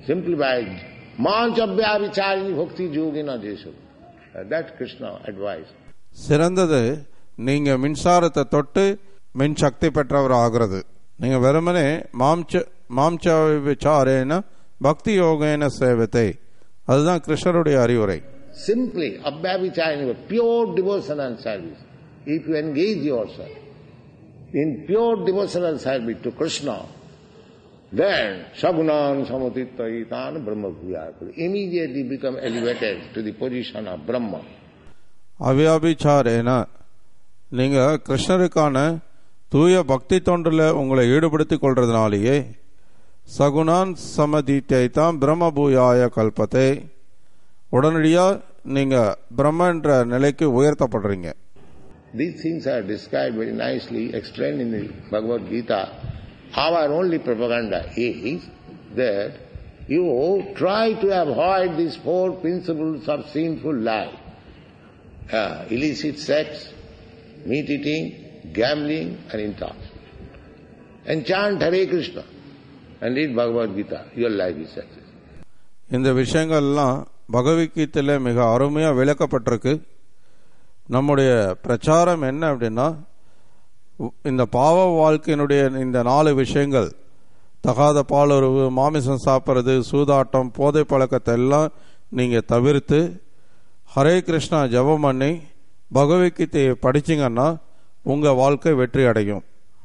Speaker 1: simplified, Manchabhya vicharini bhakti yogina jesu. That's Krishna advice.
Speaker 3: சிறந்தது நீங்க மின்சாரத்தை தொட்டு மின் சக்தி பெற்றவர் ஆகிறது. நீங்க வெறுமனே மாம்ச மாம்ச விசாரேன பக்தி யோகேன சேவத்தை, அதுதான் கிருஷ்ணருடைய அறிவுரை.
Speaker 1: Simply abhyavicharani, pure devotional service. If you engage yourself in pure devotional service to Krishna, then sagunan samatittaitan brahma bhuyāya, immediately become elevated to the position of Brahma.
Speaker 3: அவ்யாபிச்சாரேன நீங்க கிருஷ்ணருக்கான தூய பக்தி தொண்டுல உங்களை ஈடுபடுத்திக் கொள்றதுனாலேயே சகுணான் சமதித்தான் பிரம்ம பூயாய கல்பத்தை, உடனடியா நீங்க பிரம்ம என்ற நிலைக்கு உயர்த்தப்படுறீங்க.
Speaker 1: These things are described very nicely, explained in the Bhagavad Gita. Our only propaganda is that you try to avoid these four principles of sinful life. Uh, illicit sex, meat eating, gambling and intoxication. And chant Hare Krishna and read Bhagavad Gita. Your life is success.
Speaker 3: இந்த விஷயங்கள்லாம் பகவத்கீதையில மிக அருமையா விளக்கப்பட்டிருக்கு. நம்முடைய பிரச்சாரம் என்ன அப்படின்னா, இந்த பாவ வாழ்க்கையினுடைய இந்த நாலு விஷயங்கள், தகாத பாலுறவு, மாமிசம் சாப்பிட்றது, சூதாட்டம், போதை பழக்கத்தை எல்லாம் நீங்க தவிர்த்து ஹரே கிருஷ்ணா ஜபம் பண்ணி பகவத்கீதையை படிச்சிங்கன்னா உங்க வாழ்க்கை வெற்றி அடையும்.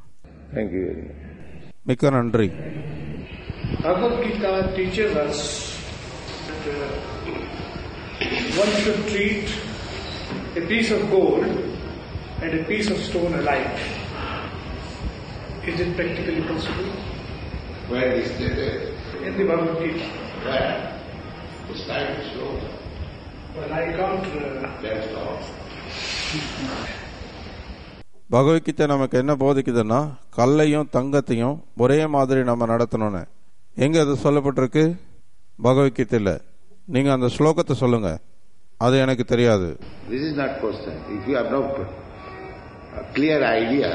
Speaker 3: மிக்க நன்றி.
Speaker 4: Bhagavad Gita teaches us that uh, one should treat a piece of gold and a piece of stone alike. Is it practically possible?
Speaker 1: Where is it?
Speaker 4: In the Bhagavad Gita.
Speaker 1: Where? It's time to slow.
Speaker 4: Well, I can't. Uh,
Speaker 1: Let's go.
Speaker 3: Bhagavad Gita நமக்கு என்ன போதிக்குதுன்னா, கல்லையும் தங்கத்தையும் ஒரே மாதிரி நம்ம நடத்தணும்னு. எங்க அது சொல்லப்பட்டிருக்கு பகவத்கீதையில? நீங்க அந்த ஸ்லோகத்தை சொல்லுங்க, அது எனக்கு தெரியாது.
Speaker 1: This is not question. If you have no clear idea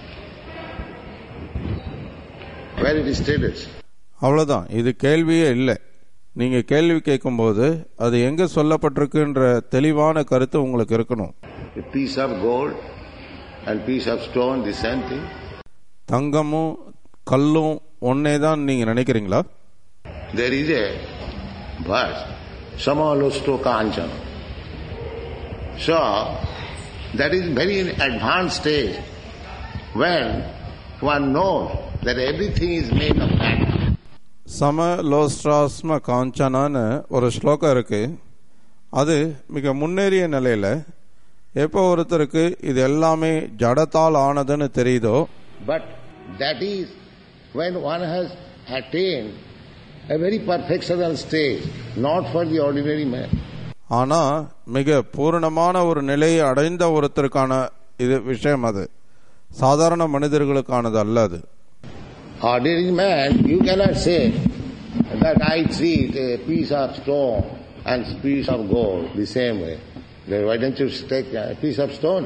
Speaker 1: where it is stated.
Speaker 3: அவ்வளவுதான், இது கேள்வியே இல்லை. நீங்க கேள்வி கேட்கும் போது அது எங்க சொல்லப்பட்டிருக்குன்ற தெளிவான கருத்து உங்களுக்கு இருக்கணும்.
Speaker 1: A piece of gold and piece of stone, the same thing.
Speaker 3: தங்கமும் கல்லும் ஒன்னே தான் நீங்க நினைக்கிறீங்களா?
Speaker 1: There is a verse, samalosto kanchana. So that is very advanced stage when one knows that everything is made of matter.
Speaker 3: சமலோஸ்ட்ராஸ்ம காஞ்சனான்னு ஒரு ஸ்லோகம் இருக்கு. அது மிக முன்னேறிய நிலையில எப்போ ஒருத்தருக்கு இது எல்லாமே ஜடத்தால் ஆனதுன்னு தெரியுதோ,
Speaker 1: but that is when one has attained a very perfectional stage, not for the ordinary man.
Speaker 3: ஆனா மிக பூரணமான ஒரு நிலையை அடைந்த ஒருத்தருக்கான இது விஷயம், அது சாதாரண மனிதர்களுக்கானது அல்ல. அது
Speaker 1: ordinary man, you cannot say that I treat a piece of stone and piece of gold the same way. Then why don't you take a piece of stone?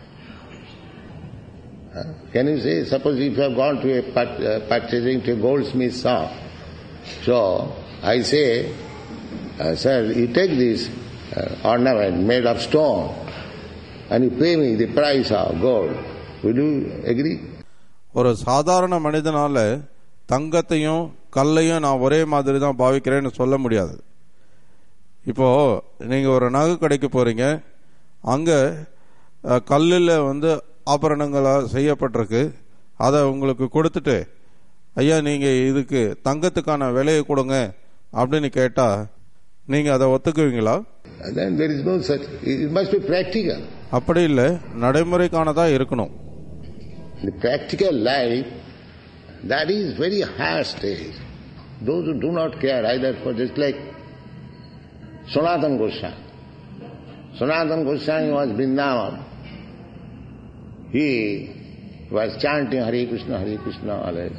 Speaker 1: Huh? Can you say, suppose if you have gone to a uh, purchasing to a goldsmith shop, so I say, uh, sir, you take this uh, ornament made of stone and you pay me the price of gold. Will you agree?
Speaker 3: ஒரு சாதாரண மனிதனால தங்கத்தையும் கல்லையும் நான் ஒரே மாதிரி தான் பாவிக்கிறேன்னு சொல்ல முடியாது. இப்போ நீங்க ஒரு நகை கடைக்கு போறீங்க, அங்க கல்லில் வந்து ஆபரணங்களா செய்யப்பட்டிருக்கு, அதை உங்களுக்கு கொடுத்துட்டு ஐயா நீங்க இதுக்கு தங்கத்துக்கான விலையை கொடுங்க அப்படின்னு கேட்டா நீங்க அதை ஒத்துக்குவீங்களா? அப்படி இல்லை, நடைமுறைக்கானதா இருக்கணும்.
Speaker 1: The practical life, that is very high stage. Those who do not care either for, just like Sanatana Goswami. Sanatana Goswami was Vrindavan. He was chanting Hare Krishna, Hare Krishna always.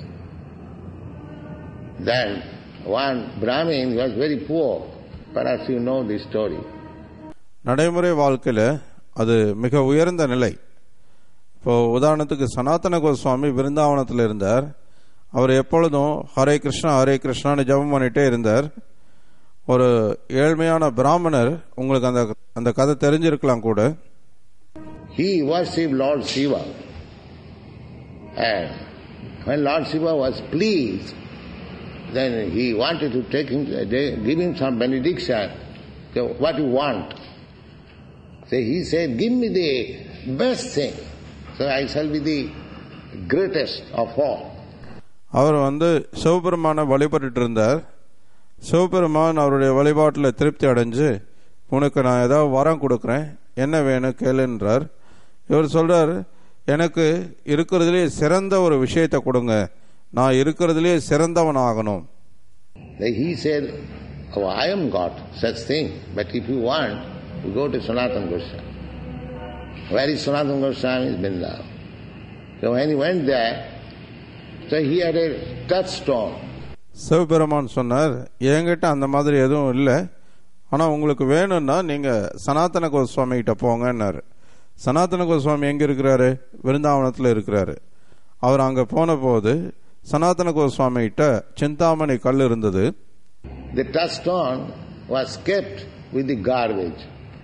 Speaker 1: Then one Brahmin was very poor. Perhaps you know this story.
Speaker 3: நடைமுறை வாழ்க்கையில அது மிக உயர்ந்த நிலை. இப்போ உதாரணத்துக்கு சனாதன கோஸ்வாமி விருந்தாவனத்தில் இருந்தார். அவர் எப்பொழுதும் ஹரே கிருஷ்ணா ஹரே கிருஷ்ணான்னு ஜபம் பண்ணிட்டே இருந்தார். ஒரு ஏழ்மையான பிராமணர், உங்களுக்கு அந்த அந்த கதை தெரிஞ்சிருக்கலாம் கூட.
Speaker 1: He worshipped Lord Shiva, and when Lord Shiva was pleased, then he wanted to take him, give him some benediction. So what you want? So he said, give me the best thing, so I shall be the greatest of all.
Speaker 3: அவர் வந்து சிவபெருமானை வழிபட்டு இருந்தார். சிவபெருமான் அவருடைய வழிபாட்டில் திருப்தி அடைஞ்சு, உனக்கு நான் ஏதாவது வரம் கொடுக்குறேன், என்ன வேணும் கேளுன்றார். இவர் சொல்றார், எனக்கு இருக்கிறதுலே சிறந்த ஒரு விஷயத்தை கொடுங்க, நான் இருக்கிறதுலே சிறந்தவன் ஆகணும்.
Speaker 1: He said, oh, I am got such thing, but if you want, you go to Sanatana Goswami. Where is Sanatana Goswami? Is Vrindavan. So when he went there, so he had a touchstone.
Speaker 3: Sivaperuman சொன்னார், என்கிட்ட அந்த மாதிரி எதுவும் இல்லை, ஆனால் உங்களுக்கு வேணும்னா நீங்கள் சனாதன கோஸ்வாமி கிட்ட போங்கன்னாரு. சனாதன கோஸ்வாமி எங்கே இருக்கிறாரு? விருந்தாவனத்தில் இருக்கிறாரு. அவர் அங்கே போன போது சனாதன கோஸ்வாமி கிட்ட சிந்தாமணி கல் இருந்தது.
Speaker 1: The touchstone was kept with the garbage.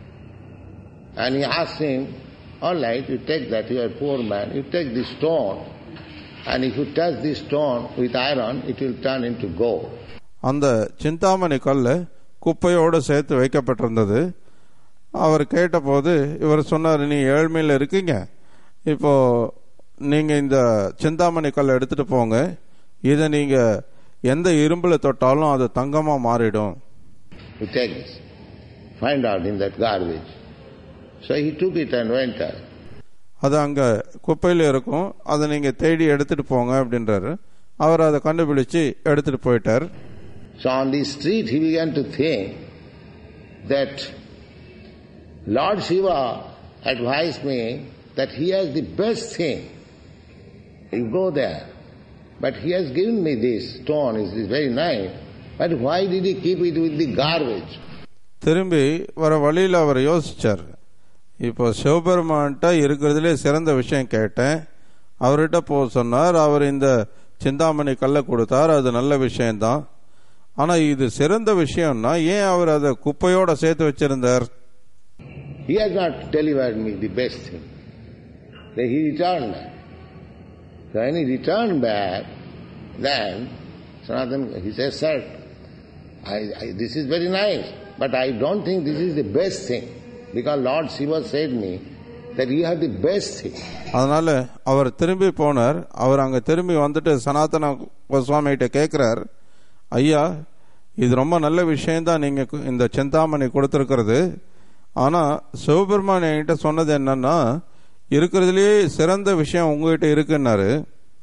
Speaker 1: And he asked him, all right, you take that, you are a poor man, you take this stone, and if you touch this stone with iron, it will turn into gold.
Speaker 3: அந்த சிந்தாமணி கல் குப்பையோடு சேர்த்து வைக்கப்பட்டிருந்தது. அவர் கேட்டபோது இவர் சொன்னார், நீ ஏழ்மையில் இருக்கீங்க, இப்போ நீங்க இந்த சிந்தாமணி கல்லை எடுத்துட்டு போங்க, இதை நீங்க எந்த இரும்புல தொட்டாலும் அது தங்கமா மாறிடும்.
Speaker 1: You take this, find out in that garbage. So he took it and went there.
Speaker 3: அது அங்க குப்பையில இருக்கும், அதை நீங்க தேடி எடுத்துட்டு போங்க அப்படின்றாரு. அவர் அதை கண்டுபிடிச்சு எடுத்துட்டு போயிட்டார்.
Speaker 1: So on the street he began to think that Lord Shiva advised me that he has the best thing. You go there, but he has given me this stone, it is very nice, but why did he keep it with the garbage?
Speaker 3: திரும்பி வர வழியில் அவர் யோசிச்சார், இப்போ சிவபெருமான்கிட்ட இருக்கிறதுலே சிறந்த விஷயம் கேட்டேன், அவர்கிட்ட போக சொன்னார், அவர் இந்த சிந்தாமணி கல்லை கொடுத்தார், அது நல்ல விஷயம்தான், ஆனா இது சிறந்த விஷயம்னா ஏன் அவர் அதை குப்பையோட சேர்த்து வச்சிருந்தார்?
Speaker 1: He has not delivered me the best thing. Then he returned back. So when he returned back, then Sanatana, he says, sir, I, I, this is very nice, but I don't think this is the best thing, because Lord Shiva said me that you have the best thing.
Speaker 3: அதனால அவர் திரும்பி போனார். அவர் அங்க திரும்பி வந்துட்டு சனாதன கோஸ்வாமி கிட்ட கேட்கிறார், ஐயா, இது ரொம்ப நல்ல விஷயம்தான் நீங்க இந்த சிந்தாமணி கொடுத்திருக்கிறது, ஆனா சிவபெருமான் என்கிட்ட சொன்னது என்னன்னா, இருக்கிறதுலேயே சிறந்த விஷயம் உங்ககிட்ட இருக்குன்னாரு.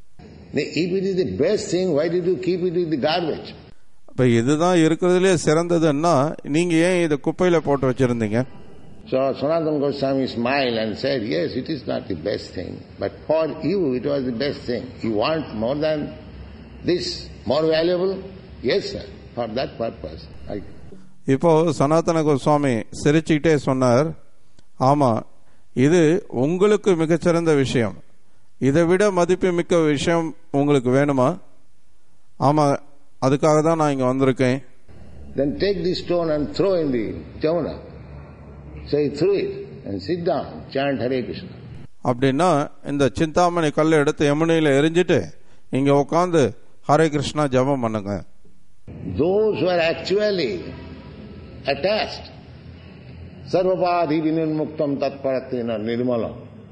Speaker 1: If it is the best thing, why did you keep it with the garbage?
Speaker 3: இப்ப இதுதான் இருக்கிறதுலே சிறந்ததுன்னா நீங்க ஏன் இதை குப்பையில போட்டு வச்சிருந்தீங்க?
Speaker 1: So Sanatana Goswami smiled and said, yes, it is not the best thing, but for you it was the best thing. You want more than this, more valuable? Yes, sir, for that purpose. I...
Speaker 3: இப்போ சனாதன கோஸ்வாமி சிரிச்சுக்கிட்டே சொன்னார், ஆமா, இது உங்களுக்கு மிகச்சிறந்த விஷயம், இதை விட மதிப்பு மிக்க விஷயம் உங்களுக்கு வேணுமா? ஆமா, அதுக்காக தான் நான் இங்க வந்திருக்கேன்.
Speaker 1: Then take this stone and throw in the Jamuna. So he threw it and sit down, chant Hare Krishna.
Speaker 3: அப்படின்னா இந்த சிந்தாமணி கல்லை எடுத்து யமுனையில எரிஞ்சிட்டு இங்க உட்காந்து ஹரே கிருஷ்ணா ஜபம் பண்ணுங்க.
Speaker 1: Those who are actually attached, sarvapādhi vinirmuktam tatparatina nirmalam,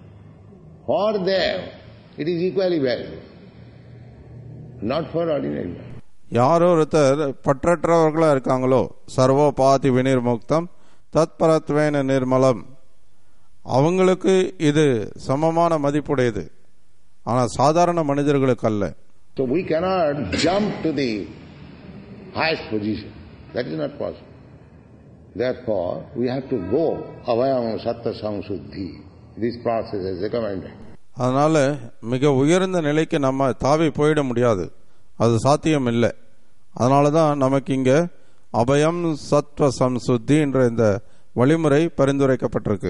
Speaker 1: for them it is equally valuable, not for ordinary man.
Speaker 3: யாரோ ஒருத்தர் பற்றற்றவர்களா இருக்காங்களோ, சர்வோபாதி வினிர்முக்தம் தத்பரத்வேன நிர்மலம், அவங்களுக்கு இது சமமான மதிப்புடையது, ஆனா சாதாரண மனிதர்களுக்கு அல்ல.
Speaker 1: So we cannot jump to the highest position. That is not possible. Therefore, we have to go avayam sattva samsuddhi. This process is recommended.
Speaker 3: அதனால மிக உயர்ந்த நிலைக்கு நம்ம தாவி போயிட முடியாது, அது சாத்தியம் இல்லை. அதனாலதான் நமக்கு இங்க அபயம் சத்வ சம்சுத்தி என்ற இந்த வழிமுறை பரிந்துரைக்கப்பட்டிருக்கு.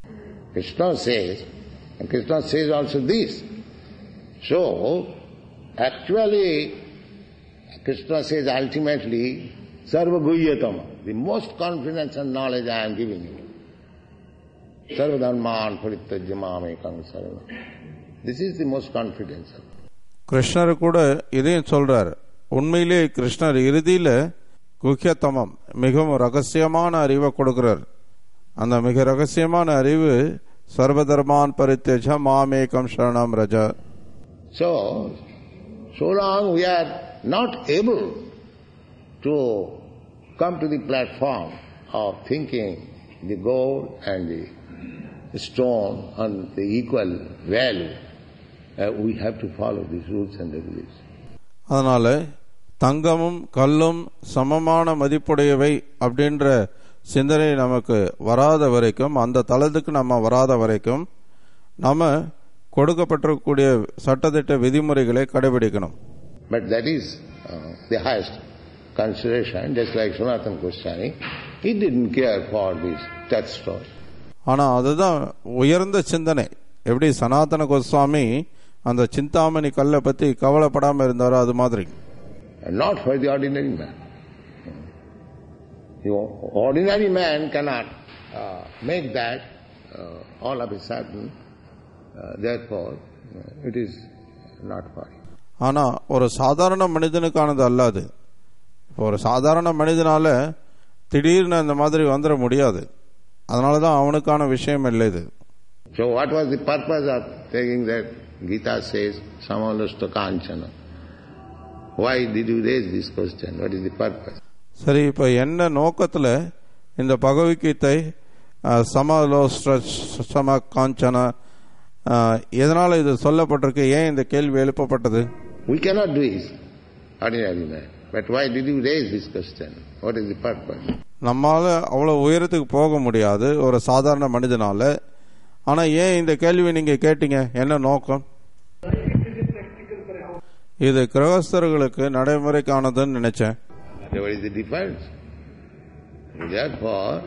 Speaker 1: Krishna says, and Krishna says also this. So, Actually, Krishna says ultimately, Sarva Guhyatama, the most confidence and knowledge I am giving you. Sarva Dharman Parityajya Mamekam Sarva. This is the most confidence.
Speaker 3: கிருஷ்ணர் கூட இதையும் சொல்றார். உண்மையிலே கிருஷ்ணர் இறுதியில குஹ்யத்தமம் மிகவும் ரகசியமான அறிவை கொடுக்கிறார். அந்த மிக ரகசியமான அறிவு சர்வதர்மான் பரித்யஜ மாமேகம் சரணம் Raja.
Speaker 1: So, so long we are not able to come to the platform of thinking the gold and the stone on the equal value, uh, we have to follow these rules and regulations.
Speaker 3: அதனால தங்கமும் கல்லும் சமமான மதிப்புடையவை அப்படின்ற சிந்தனை நமக்கு வராத வரைக்கும், அந்த தளத்துக்கு நம்ம வராத வரைக்கும் நம்ம கொடுக்கப்பட்டிருக்கக்கூடிய சட்டத்திட்ட விதிமுறைகளை கடைபிடிக்கணும்.
Speaker 1: But that is uh, the highest consideration. Just like Sanatana Goswami, he didn't care for this touchstone.
Speaker 3: ஆனா அதுதான் உயர்ந்த சிந்தனை. எப்படி சனாதன கோஸ்வாமி அந்த சிந்தாமணி கல்லை பத்தி கவலைப்படாம இருந்தாரோ அது மாதிரி.
Speaker 1: Not for the ordinary man. The ordinary man cannot uh, make that uh, all of a sudden. Uh, therefore, uh, it is not for him.
Speaker 3: ஆனா ஒரு சாதாரண மனிதனுக்கானது அல்லாது. ஒரு சாதாரண மனிதனால திடீர்னு அந்த மாதிரி வந்துட முடியாது. அதனாலதான் அவனுக்கான விஷயம் இல்லை இது.
Speaker 1: So what was the purpose of taking that? Gita says, Samalasta Kanchana. Why did you raise this question? What is the purpose?
Speaker 3: சரி, இப்ப என்ன நோக்கத்துல இந்த பகவத்கீதை சமலோஷ்ட சம காஞ்சன எதனால இது சொல்லப்பட்டிருக்கு, ஏன் இந்த கேள்வி எழுப்பப்பட்டது?
Speaker 1: We cannot do it, ordinary man. But why did you raise this question? What is the purpose?
Speaker 3: நம்மால அவ்வளவு உயரத்துக்கு போக முடியாது ஒரு சாதாரண மனிதனால. ஆனா ஏன் இந்த கேள்வி நீங்க கேட்டீங்க, என்ன நோக்கம்? இது கிரகஸ்தர்களுக்கு நடைமுறைக்கானதுன்னு நினைச்சேன்.
Speaker 1: What is the difference? Therefore,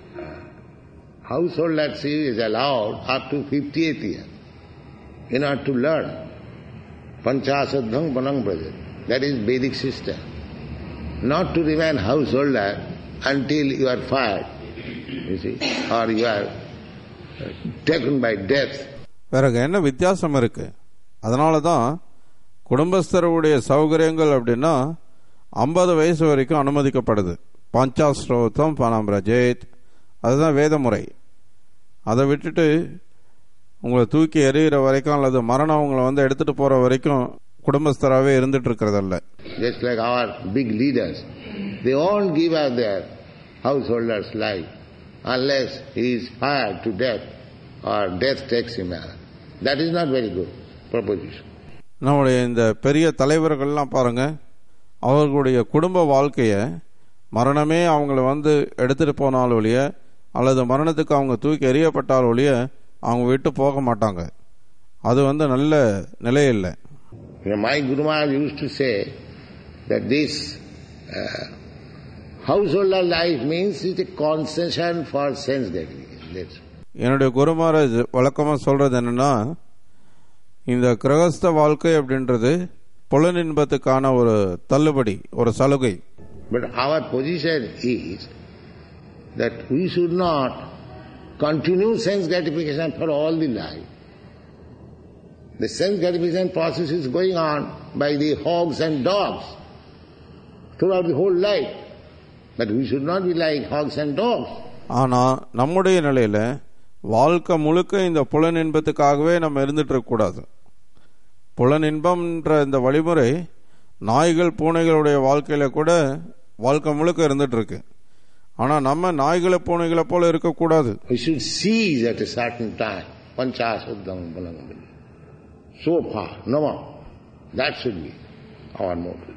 Speaker 1: household lecture is allowed up to fiftieth year in order to learn. Panchasadham Vanam Brajat. That is Vedic system. Not to remain householder until you are fired, you see, or you are taken by death.
Speaker 3: வேற என்ன வித்தியாசம் இருக்கு? அதனாலதான் குடும்பஸ்தருடைய சௌகரியங்கள் அப்படின்னா ஐம்பது வயசு வரைக்கும் அனுமதிக்கப்படுது. பஞ்சாஸ்ரோத்தம் பணம் ரஜேத், அதுதான் வேத முறை. அதை விட்டுட்டு உங்களை தூக்கி எறிகிற வரைக்கும் அல்லது மரணம் உங்களை வந்து எடுத்துட்டு போற வரைக்கும் குடும்பஸ்தராகவே இருந்துட்டு இருக்கிறதல்ல.
Speaker 1: Just like our big leaders, they won't give up their householder's life unless he is fired to death or death takes him out. That is not very good proposition.
Speaker 3: நம்முடைய இந்த பெரிய தலைவர்கள்லாம் பாருங்க, அவர்களுடைய குடும்ப வாழ்க்கைய மரணமே அவங்கள வந்து எடுத்துட்டு போனாலும் ஒழிய அல்லது மரணத்துக்கு அவங்க தூக்கி எறியப்பட்டாலும் ஒழிய அவங்க விட்டு போக மாட்டாங்க. அது வந்து நல்ல நிலை இல்லை.
Speaker 1: My Guru Maharaj used to say that this uh, householder life means it's a concession for sense gratification.
Speaker 3: என்னுடைய குரு மகாராஜ் வழக்கமா சொல்றது என்னன்னா, இந்த கிரகஸ்த வாழ்க்கை அப்படின்றது புலனின்பத்துக்கான ஒரு தள்ளுபடி, ஒரு சலுகை.
Speaker 1: But our position is that we should not continue sense gratification for all the life. The sense gratification process is going on by the hogs and dogs throughout the whole life. But we should not be like hogs and dogs.
Speaker 3: ஆனா நம்முடைய நிலையில வாழ்க்கை முழுக்க இந்த புலனின்பத்துக்காகவே நம்ம இருந்துட்டு இருக்க கூடாது. புலனின்பம்ன்ற இந்த வழிமுறை நாய்கள் பூனைகளுடைய வாழ்க்கையில கூட வாழ்க்கை முழுக்க இருந்துட்டு இருக்கு. ஆனா நம்ம நாய்களை பூனைகளை போல இருக்கக்கூடாது.
Speaker 1: We should seize at a certain time. Panchasadham Balangamali. So far, no more. That should be our motive.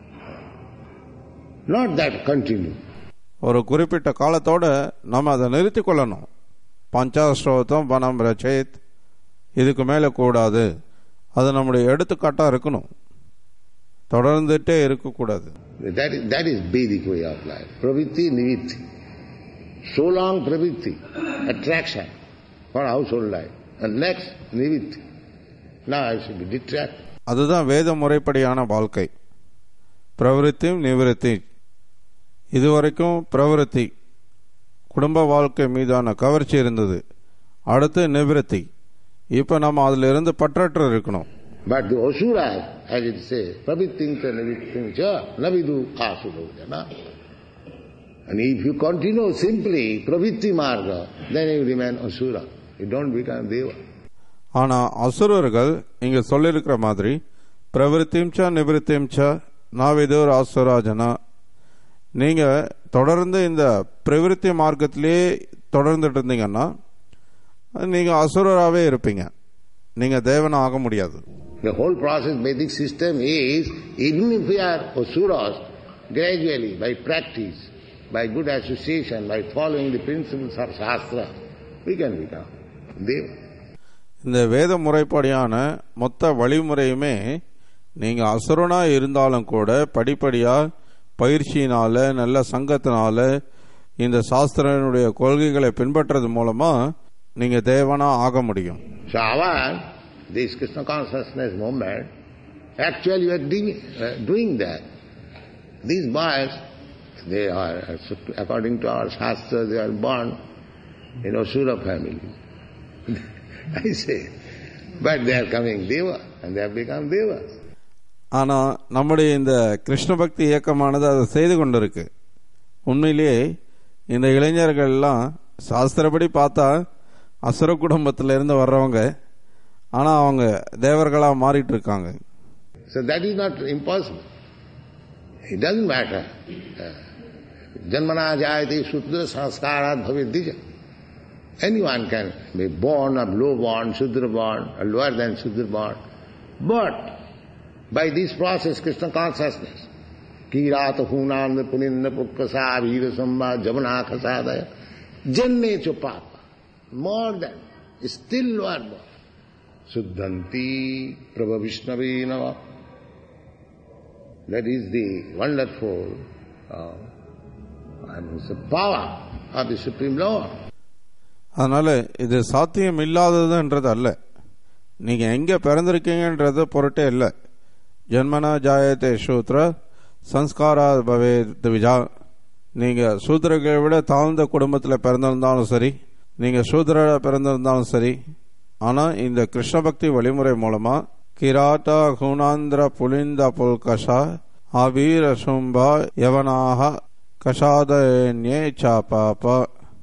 Speaker 1: Not that continue.
Speaker 3: ஒரு குறிப்பிட்ட காலத்தோட நம்ம அதை நிறுத்தி கொள்ளணும். பஞ்சாஸ்ரோதம் வனம் ரச்சேத், இதுக்கு மேல கூடாது. அது நம்முடைய எடுத்துக்காட்டா இருக்கணும், தொடர்ந்துட்டே இருக்கக்கூடாது.
Speaker 1: That is, that is Vedic way of life. Pravritti, nivitti. So long pravritti, attraction for household life. And next, nivitti. Now I should be detract.
Speaker 3: அதுதான் வேத முறைப்படியான வாழ்க்கை. பிரவருத்தி நிவிருத்தி. இதுவரைக்கும் பிரவருத்தி குடும்ப வாழ்க்கை மீதான கவர்ச்சி இருந்தது. அடுத்து நிவிருத்தி. இப்ப நம்ம அதுல இருந்து பற்றற்று இருக்கணும்.
Speaker 1: But the Asuras, as it says, pravittincha nivittincha navidu asudojana. And if you continue simply pravitti marga, then you remain Asura. You don't become Deva.
Speaker 3: ஆனா அசுரர்கள் இங்க சொல்லிருக்கிற மாதிரி பிரவருத்திம்சா நிவிருத்திம்சா நாவிதோர் ஆசுராஜனா, நீங்க தொடர்ந்து இந்த பிரவிருத்தி மார்க்கத்திலே தொடர்ந்துட்டு இருந்தீங்கன்னா நீங்க அசுரராகவே இருப்பீங்க. நீங்க தேவனா ஆக முடியாது.
Speaker 1: The whole process Vedic system is, even if we are Asuras, gradually by practice, by good association, by following the principles of Shastra, we can become Deva.
Speaker 3: இந்த வேத முறைப்படியான மொத்த வழிமுறையுமே நீங்க அசுரனா இருந்தாலும் கூட படிப்படியா பயிற்சியினால நல்ல சங்கத்தினால இந்த சாஸ்திரனுடைய கொள்கைகளை பின்பற்றது மூலமா நீங்க தேவனா ஆக முடியும்.
Speaker 1: So our this Krishna consciousness movement, actually we are doing, uh, doing that. These boys, they are, according to our Shastra, they are born in Asura family. I say, but they are coming Deva and they have become Devas.
Speaker 3: ஆனா நம்முடைய இந்த கிருஷ்ண பக்தி இயக்கமானது அதை செய்து கொண்டிருக்கு. உண்மையிலேயே இந்த இளைஞர்கள் எல்லாம் சாஸ்திரப்படி பார்த்தா அசுர குடும்பத்தில இருந்து வர்றவங்க, ஆனா அவங்க தேவர்களா மாறிட்டு இருக்காங்க.
Speaker 1: So that is not impossible. It doesn't matter. Janmana jayate sudra sanskarat bhavedija. Anyone can be born or low born, Sudra born, or lower than Sudra born. But by this process, Krishna consciousness, kirata hunanda puninda pukkasa vira samba jamana khasadaya, janne chupapa, more than, still lower born. Suddhanti Prabha Vishnavinava. That is the wonderful uh, I mean, the power of the Supreme Lord.
Speaker 3: அதனால இது சாத்தியம் இல்லாததுன்றது அல்ல. நீங்க எங்க பிறந்திருக்கீங்கன்றது பொருட்டே இல்லை. ஜன்மனா ஜாயத்தே சூத்ர சம்ஸ்காரா பவே விஜா. நீங்க சூத்திரர்களை விட தாழ்ந்த குடும்பத்தில் பிறந்திருந்தாலும் சரி, நீங்க சூத்திர பிறந்திருந்தாலும் சரி, ஆனா இந்த கிருஷ்ண பக்தி வழிமுறை மூலமா கிராட்டா குணாந்திர புலிந்த புல்கஷா ஆவீர சும்பா யவனாக கஷாதன்யே சாபாபா.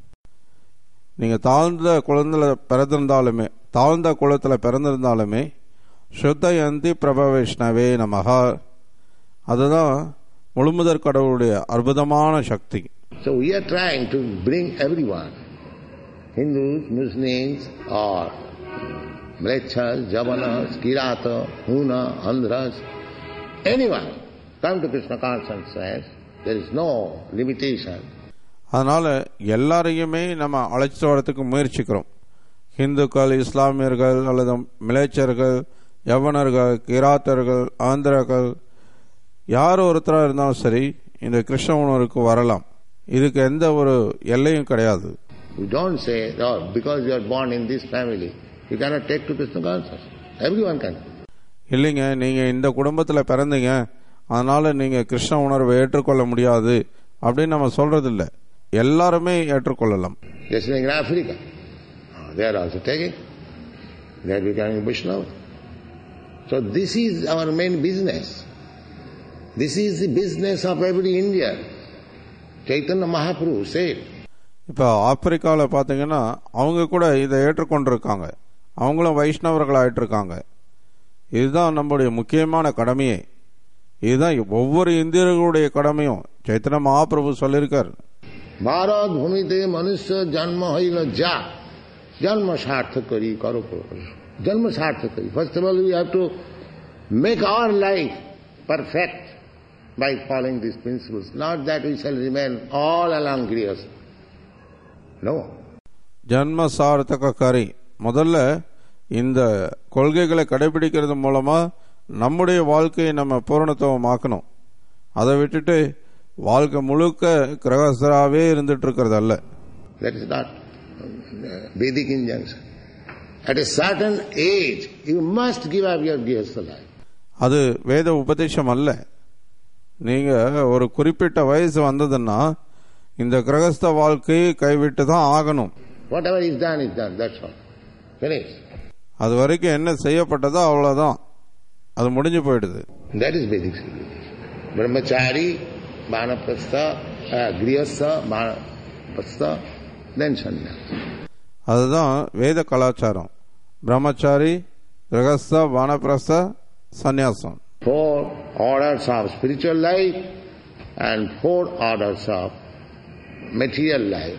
Speaker 3: நீங்க தாழ்ந்த குளத்துல பிறந்திருந்தாலுமே தாழ்ந்த குளத்துல பிறந்திருந்தாலுமே சுத்தயந்தி பிரப வைஷ்ணவே நமஹா. அதுதான் முழுமுதற் கடவுளுடைய அற்புதமான சக்தி.
Speaker 1: So we are trying to bring everyone, Hindus, Muslims, or Mlechas, Javanas, Kirata, Huna, Andhras, anyone, come to Krishna consciousness. There is no limitation.
Speaker 3: அதனால எல்லாரையுமே நம்ம அழைச்சிட்டு வரத்துக்கு முயற்சிக்கிறோம். இந்துக்கள், இஸ்லாமியர்கள் அல்லது மிலேச்சர்கள், யவனர்கள், கிராத்தர்கள், ஆந்திரர்கள், யார் ஒருத்தராக இருந்தாலும் சரி இந்த கிருஷ்ண உணர்வுக்கு வரலாம். இதுக்கு எந்த ஒரு எல்லையும் கிடையாது.
Speaker 1: You don't say, oh, because you are born in this family, you cannot take to Krishna consciousness. Everyone can.
Speaker 3: இல்லைங்க, நீங்க இந்த குடும்பத்தில் பிறந்தீங்க அதனால நீங்க கிருஷ்ண உணர்வை ஏற்றுக்கொள்ள முடியாது அப்படின்னு நம்ம சொல்றது இல்லை. எல்லாருமே ஏற்றுக்கொள்ளலாம்.
Speaker 1: Just like in Africa, they are also taking, they are becoming Vaishnava. So this is our main business. This is the business of every Indian. Chaitanya Mahaprabhu said.
Speaker 3: இப்போ ஆப்பிரிக்காவில் பார்த்தீங்கன்னா அவங்க கூட இதை ஏற்றுக்கொண்டிருக்காங்க, அவங்களும் வைஷ்ணவர்கள் ஆயிட்டு இருக்காங்க. இதுதான் நம்முடைய முக்கியமான கடமையே. இதுதான் ஒவ்வொரு இந்தியர்களுடைய கடமையும். சைத்தன்ய மகாபிரபு சொல்லியிருக்கார்,
Speaker 1: भारत भूमिते मनुष्य जन्म हईल जा जन्म सार्थक करी करो जन्म सार्थक करी. First of all, we have to make our life perfect by following these principles. Not that we shall remain all along grievous. No.
Speaker 3: ஜன்ம சார்த்தக கரி. முதல்ல இந்த கொள்கைகளை கடைபிடிக்கிறது மூலமா நம்முடைய வாழ்க்கையை நம்ம பூரணத்துவமாக்கணும். அதை விட்டுட்டு வாழ்க்கை முழுக்க கிரகஸ்தராகவே இருந்துட்டு இருக்கிறது அல்ல.
Speaker 1: That is not Vedic injunction. At a certain age, you must give up your grihastha life.
Speaker 3: அது வேத உபதேசம் அல்ல. நீங்க ஒரு குறிப்பிட்ட வயசு வந்ததுன்னா இந்த கிரகஸ்த வாழ்க்கையை கைவிட்டு தான் ஆகணும்.
Speaker 1: Whatever is done is done. That's all. Finish.
Speaker 3: அது வரைக்கும் என்ன செய்யப்பட்டதோ அவ்வளவுதான், அது முடிஞ்சு போயிடுது.
Speaker 1: That is Vedic civilization. Brahmachari, Vanaprastha, Grihastha, Vanaprastha, then sannyasa.
Speaker 3: அதுதான் வேத கலாச்சாரம். பிரம்மச்சாரி, கிரகஸ்த, வானப்பிரஸ்த, சந்நியாசம்.
Speaker 1: Four orders of spiritual life and four orders of material life.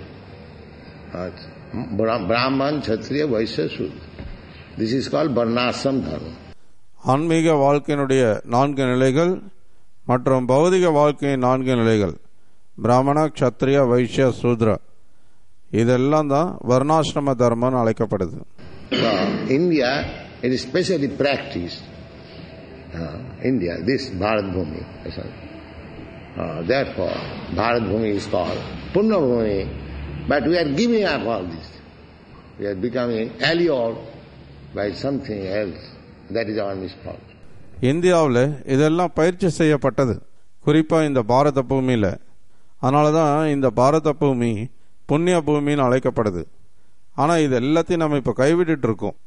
Speaker 1: Brahman, Kshatriya, Vaishya, Shudra. This is called Varnashram Dharma.
Speaker 3: ஆன்மீக வாழ்க்கையினுடைய நான்கு நிலைகள் மற்றும் பௌதிக வாழ்க்கையின் நான்கு நிலைகள் பிராமண, க்ஷத்ரிய, வைஷ்ய, சூத்ரா. இதெல்லாம் தான் வர்ணாசிரம தர்மம் அழைக்கப்படுது.
Speaker 1: India, it is specially practiced. Uh, India, this Bharat Bhumi. Uh, therefore, Bharat Bhumi is called Punna Bhumi. But we are giving up all this. We are becoming allured by something else. That is our misfortune.
Speaker 3: இந்தியாவில் இதெல்லாம் பயிற்சி செய்யப்பட்டது, குறிப்பா இந்த பாரத பூமியில. அதனாலதான் இந்த பாரத பூமி புண்ணிய பூமின்னு அழைக்கப்படுது. ஆனா இது எல்லாத்தையும் நம்ம இப்ப கைவிட்டு இருக்கோம்.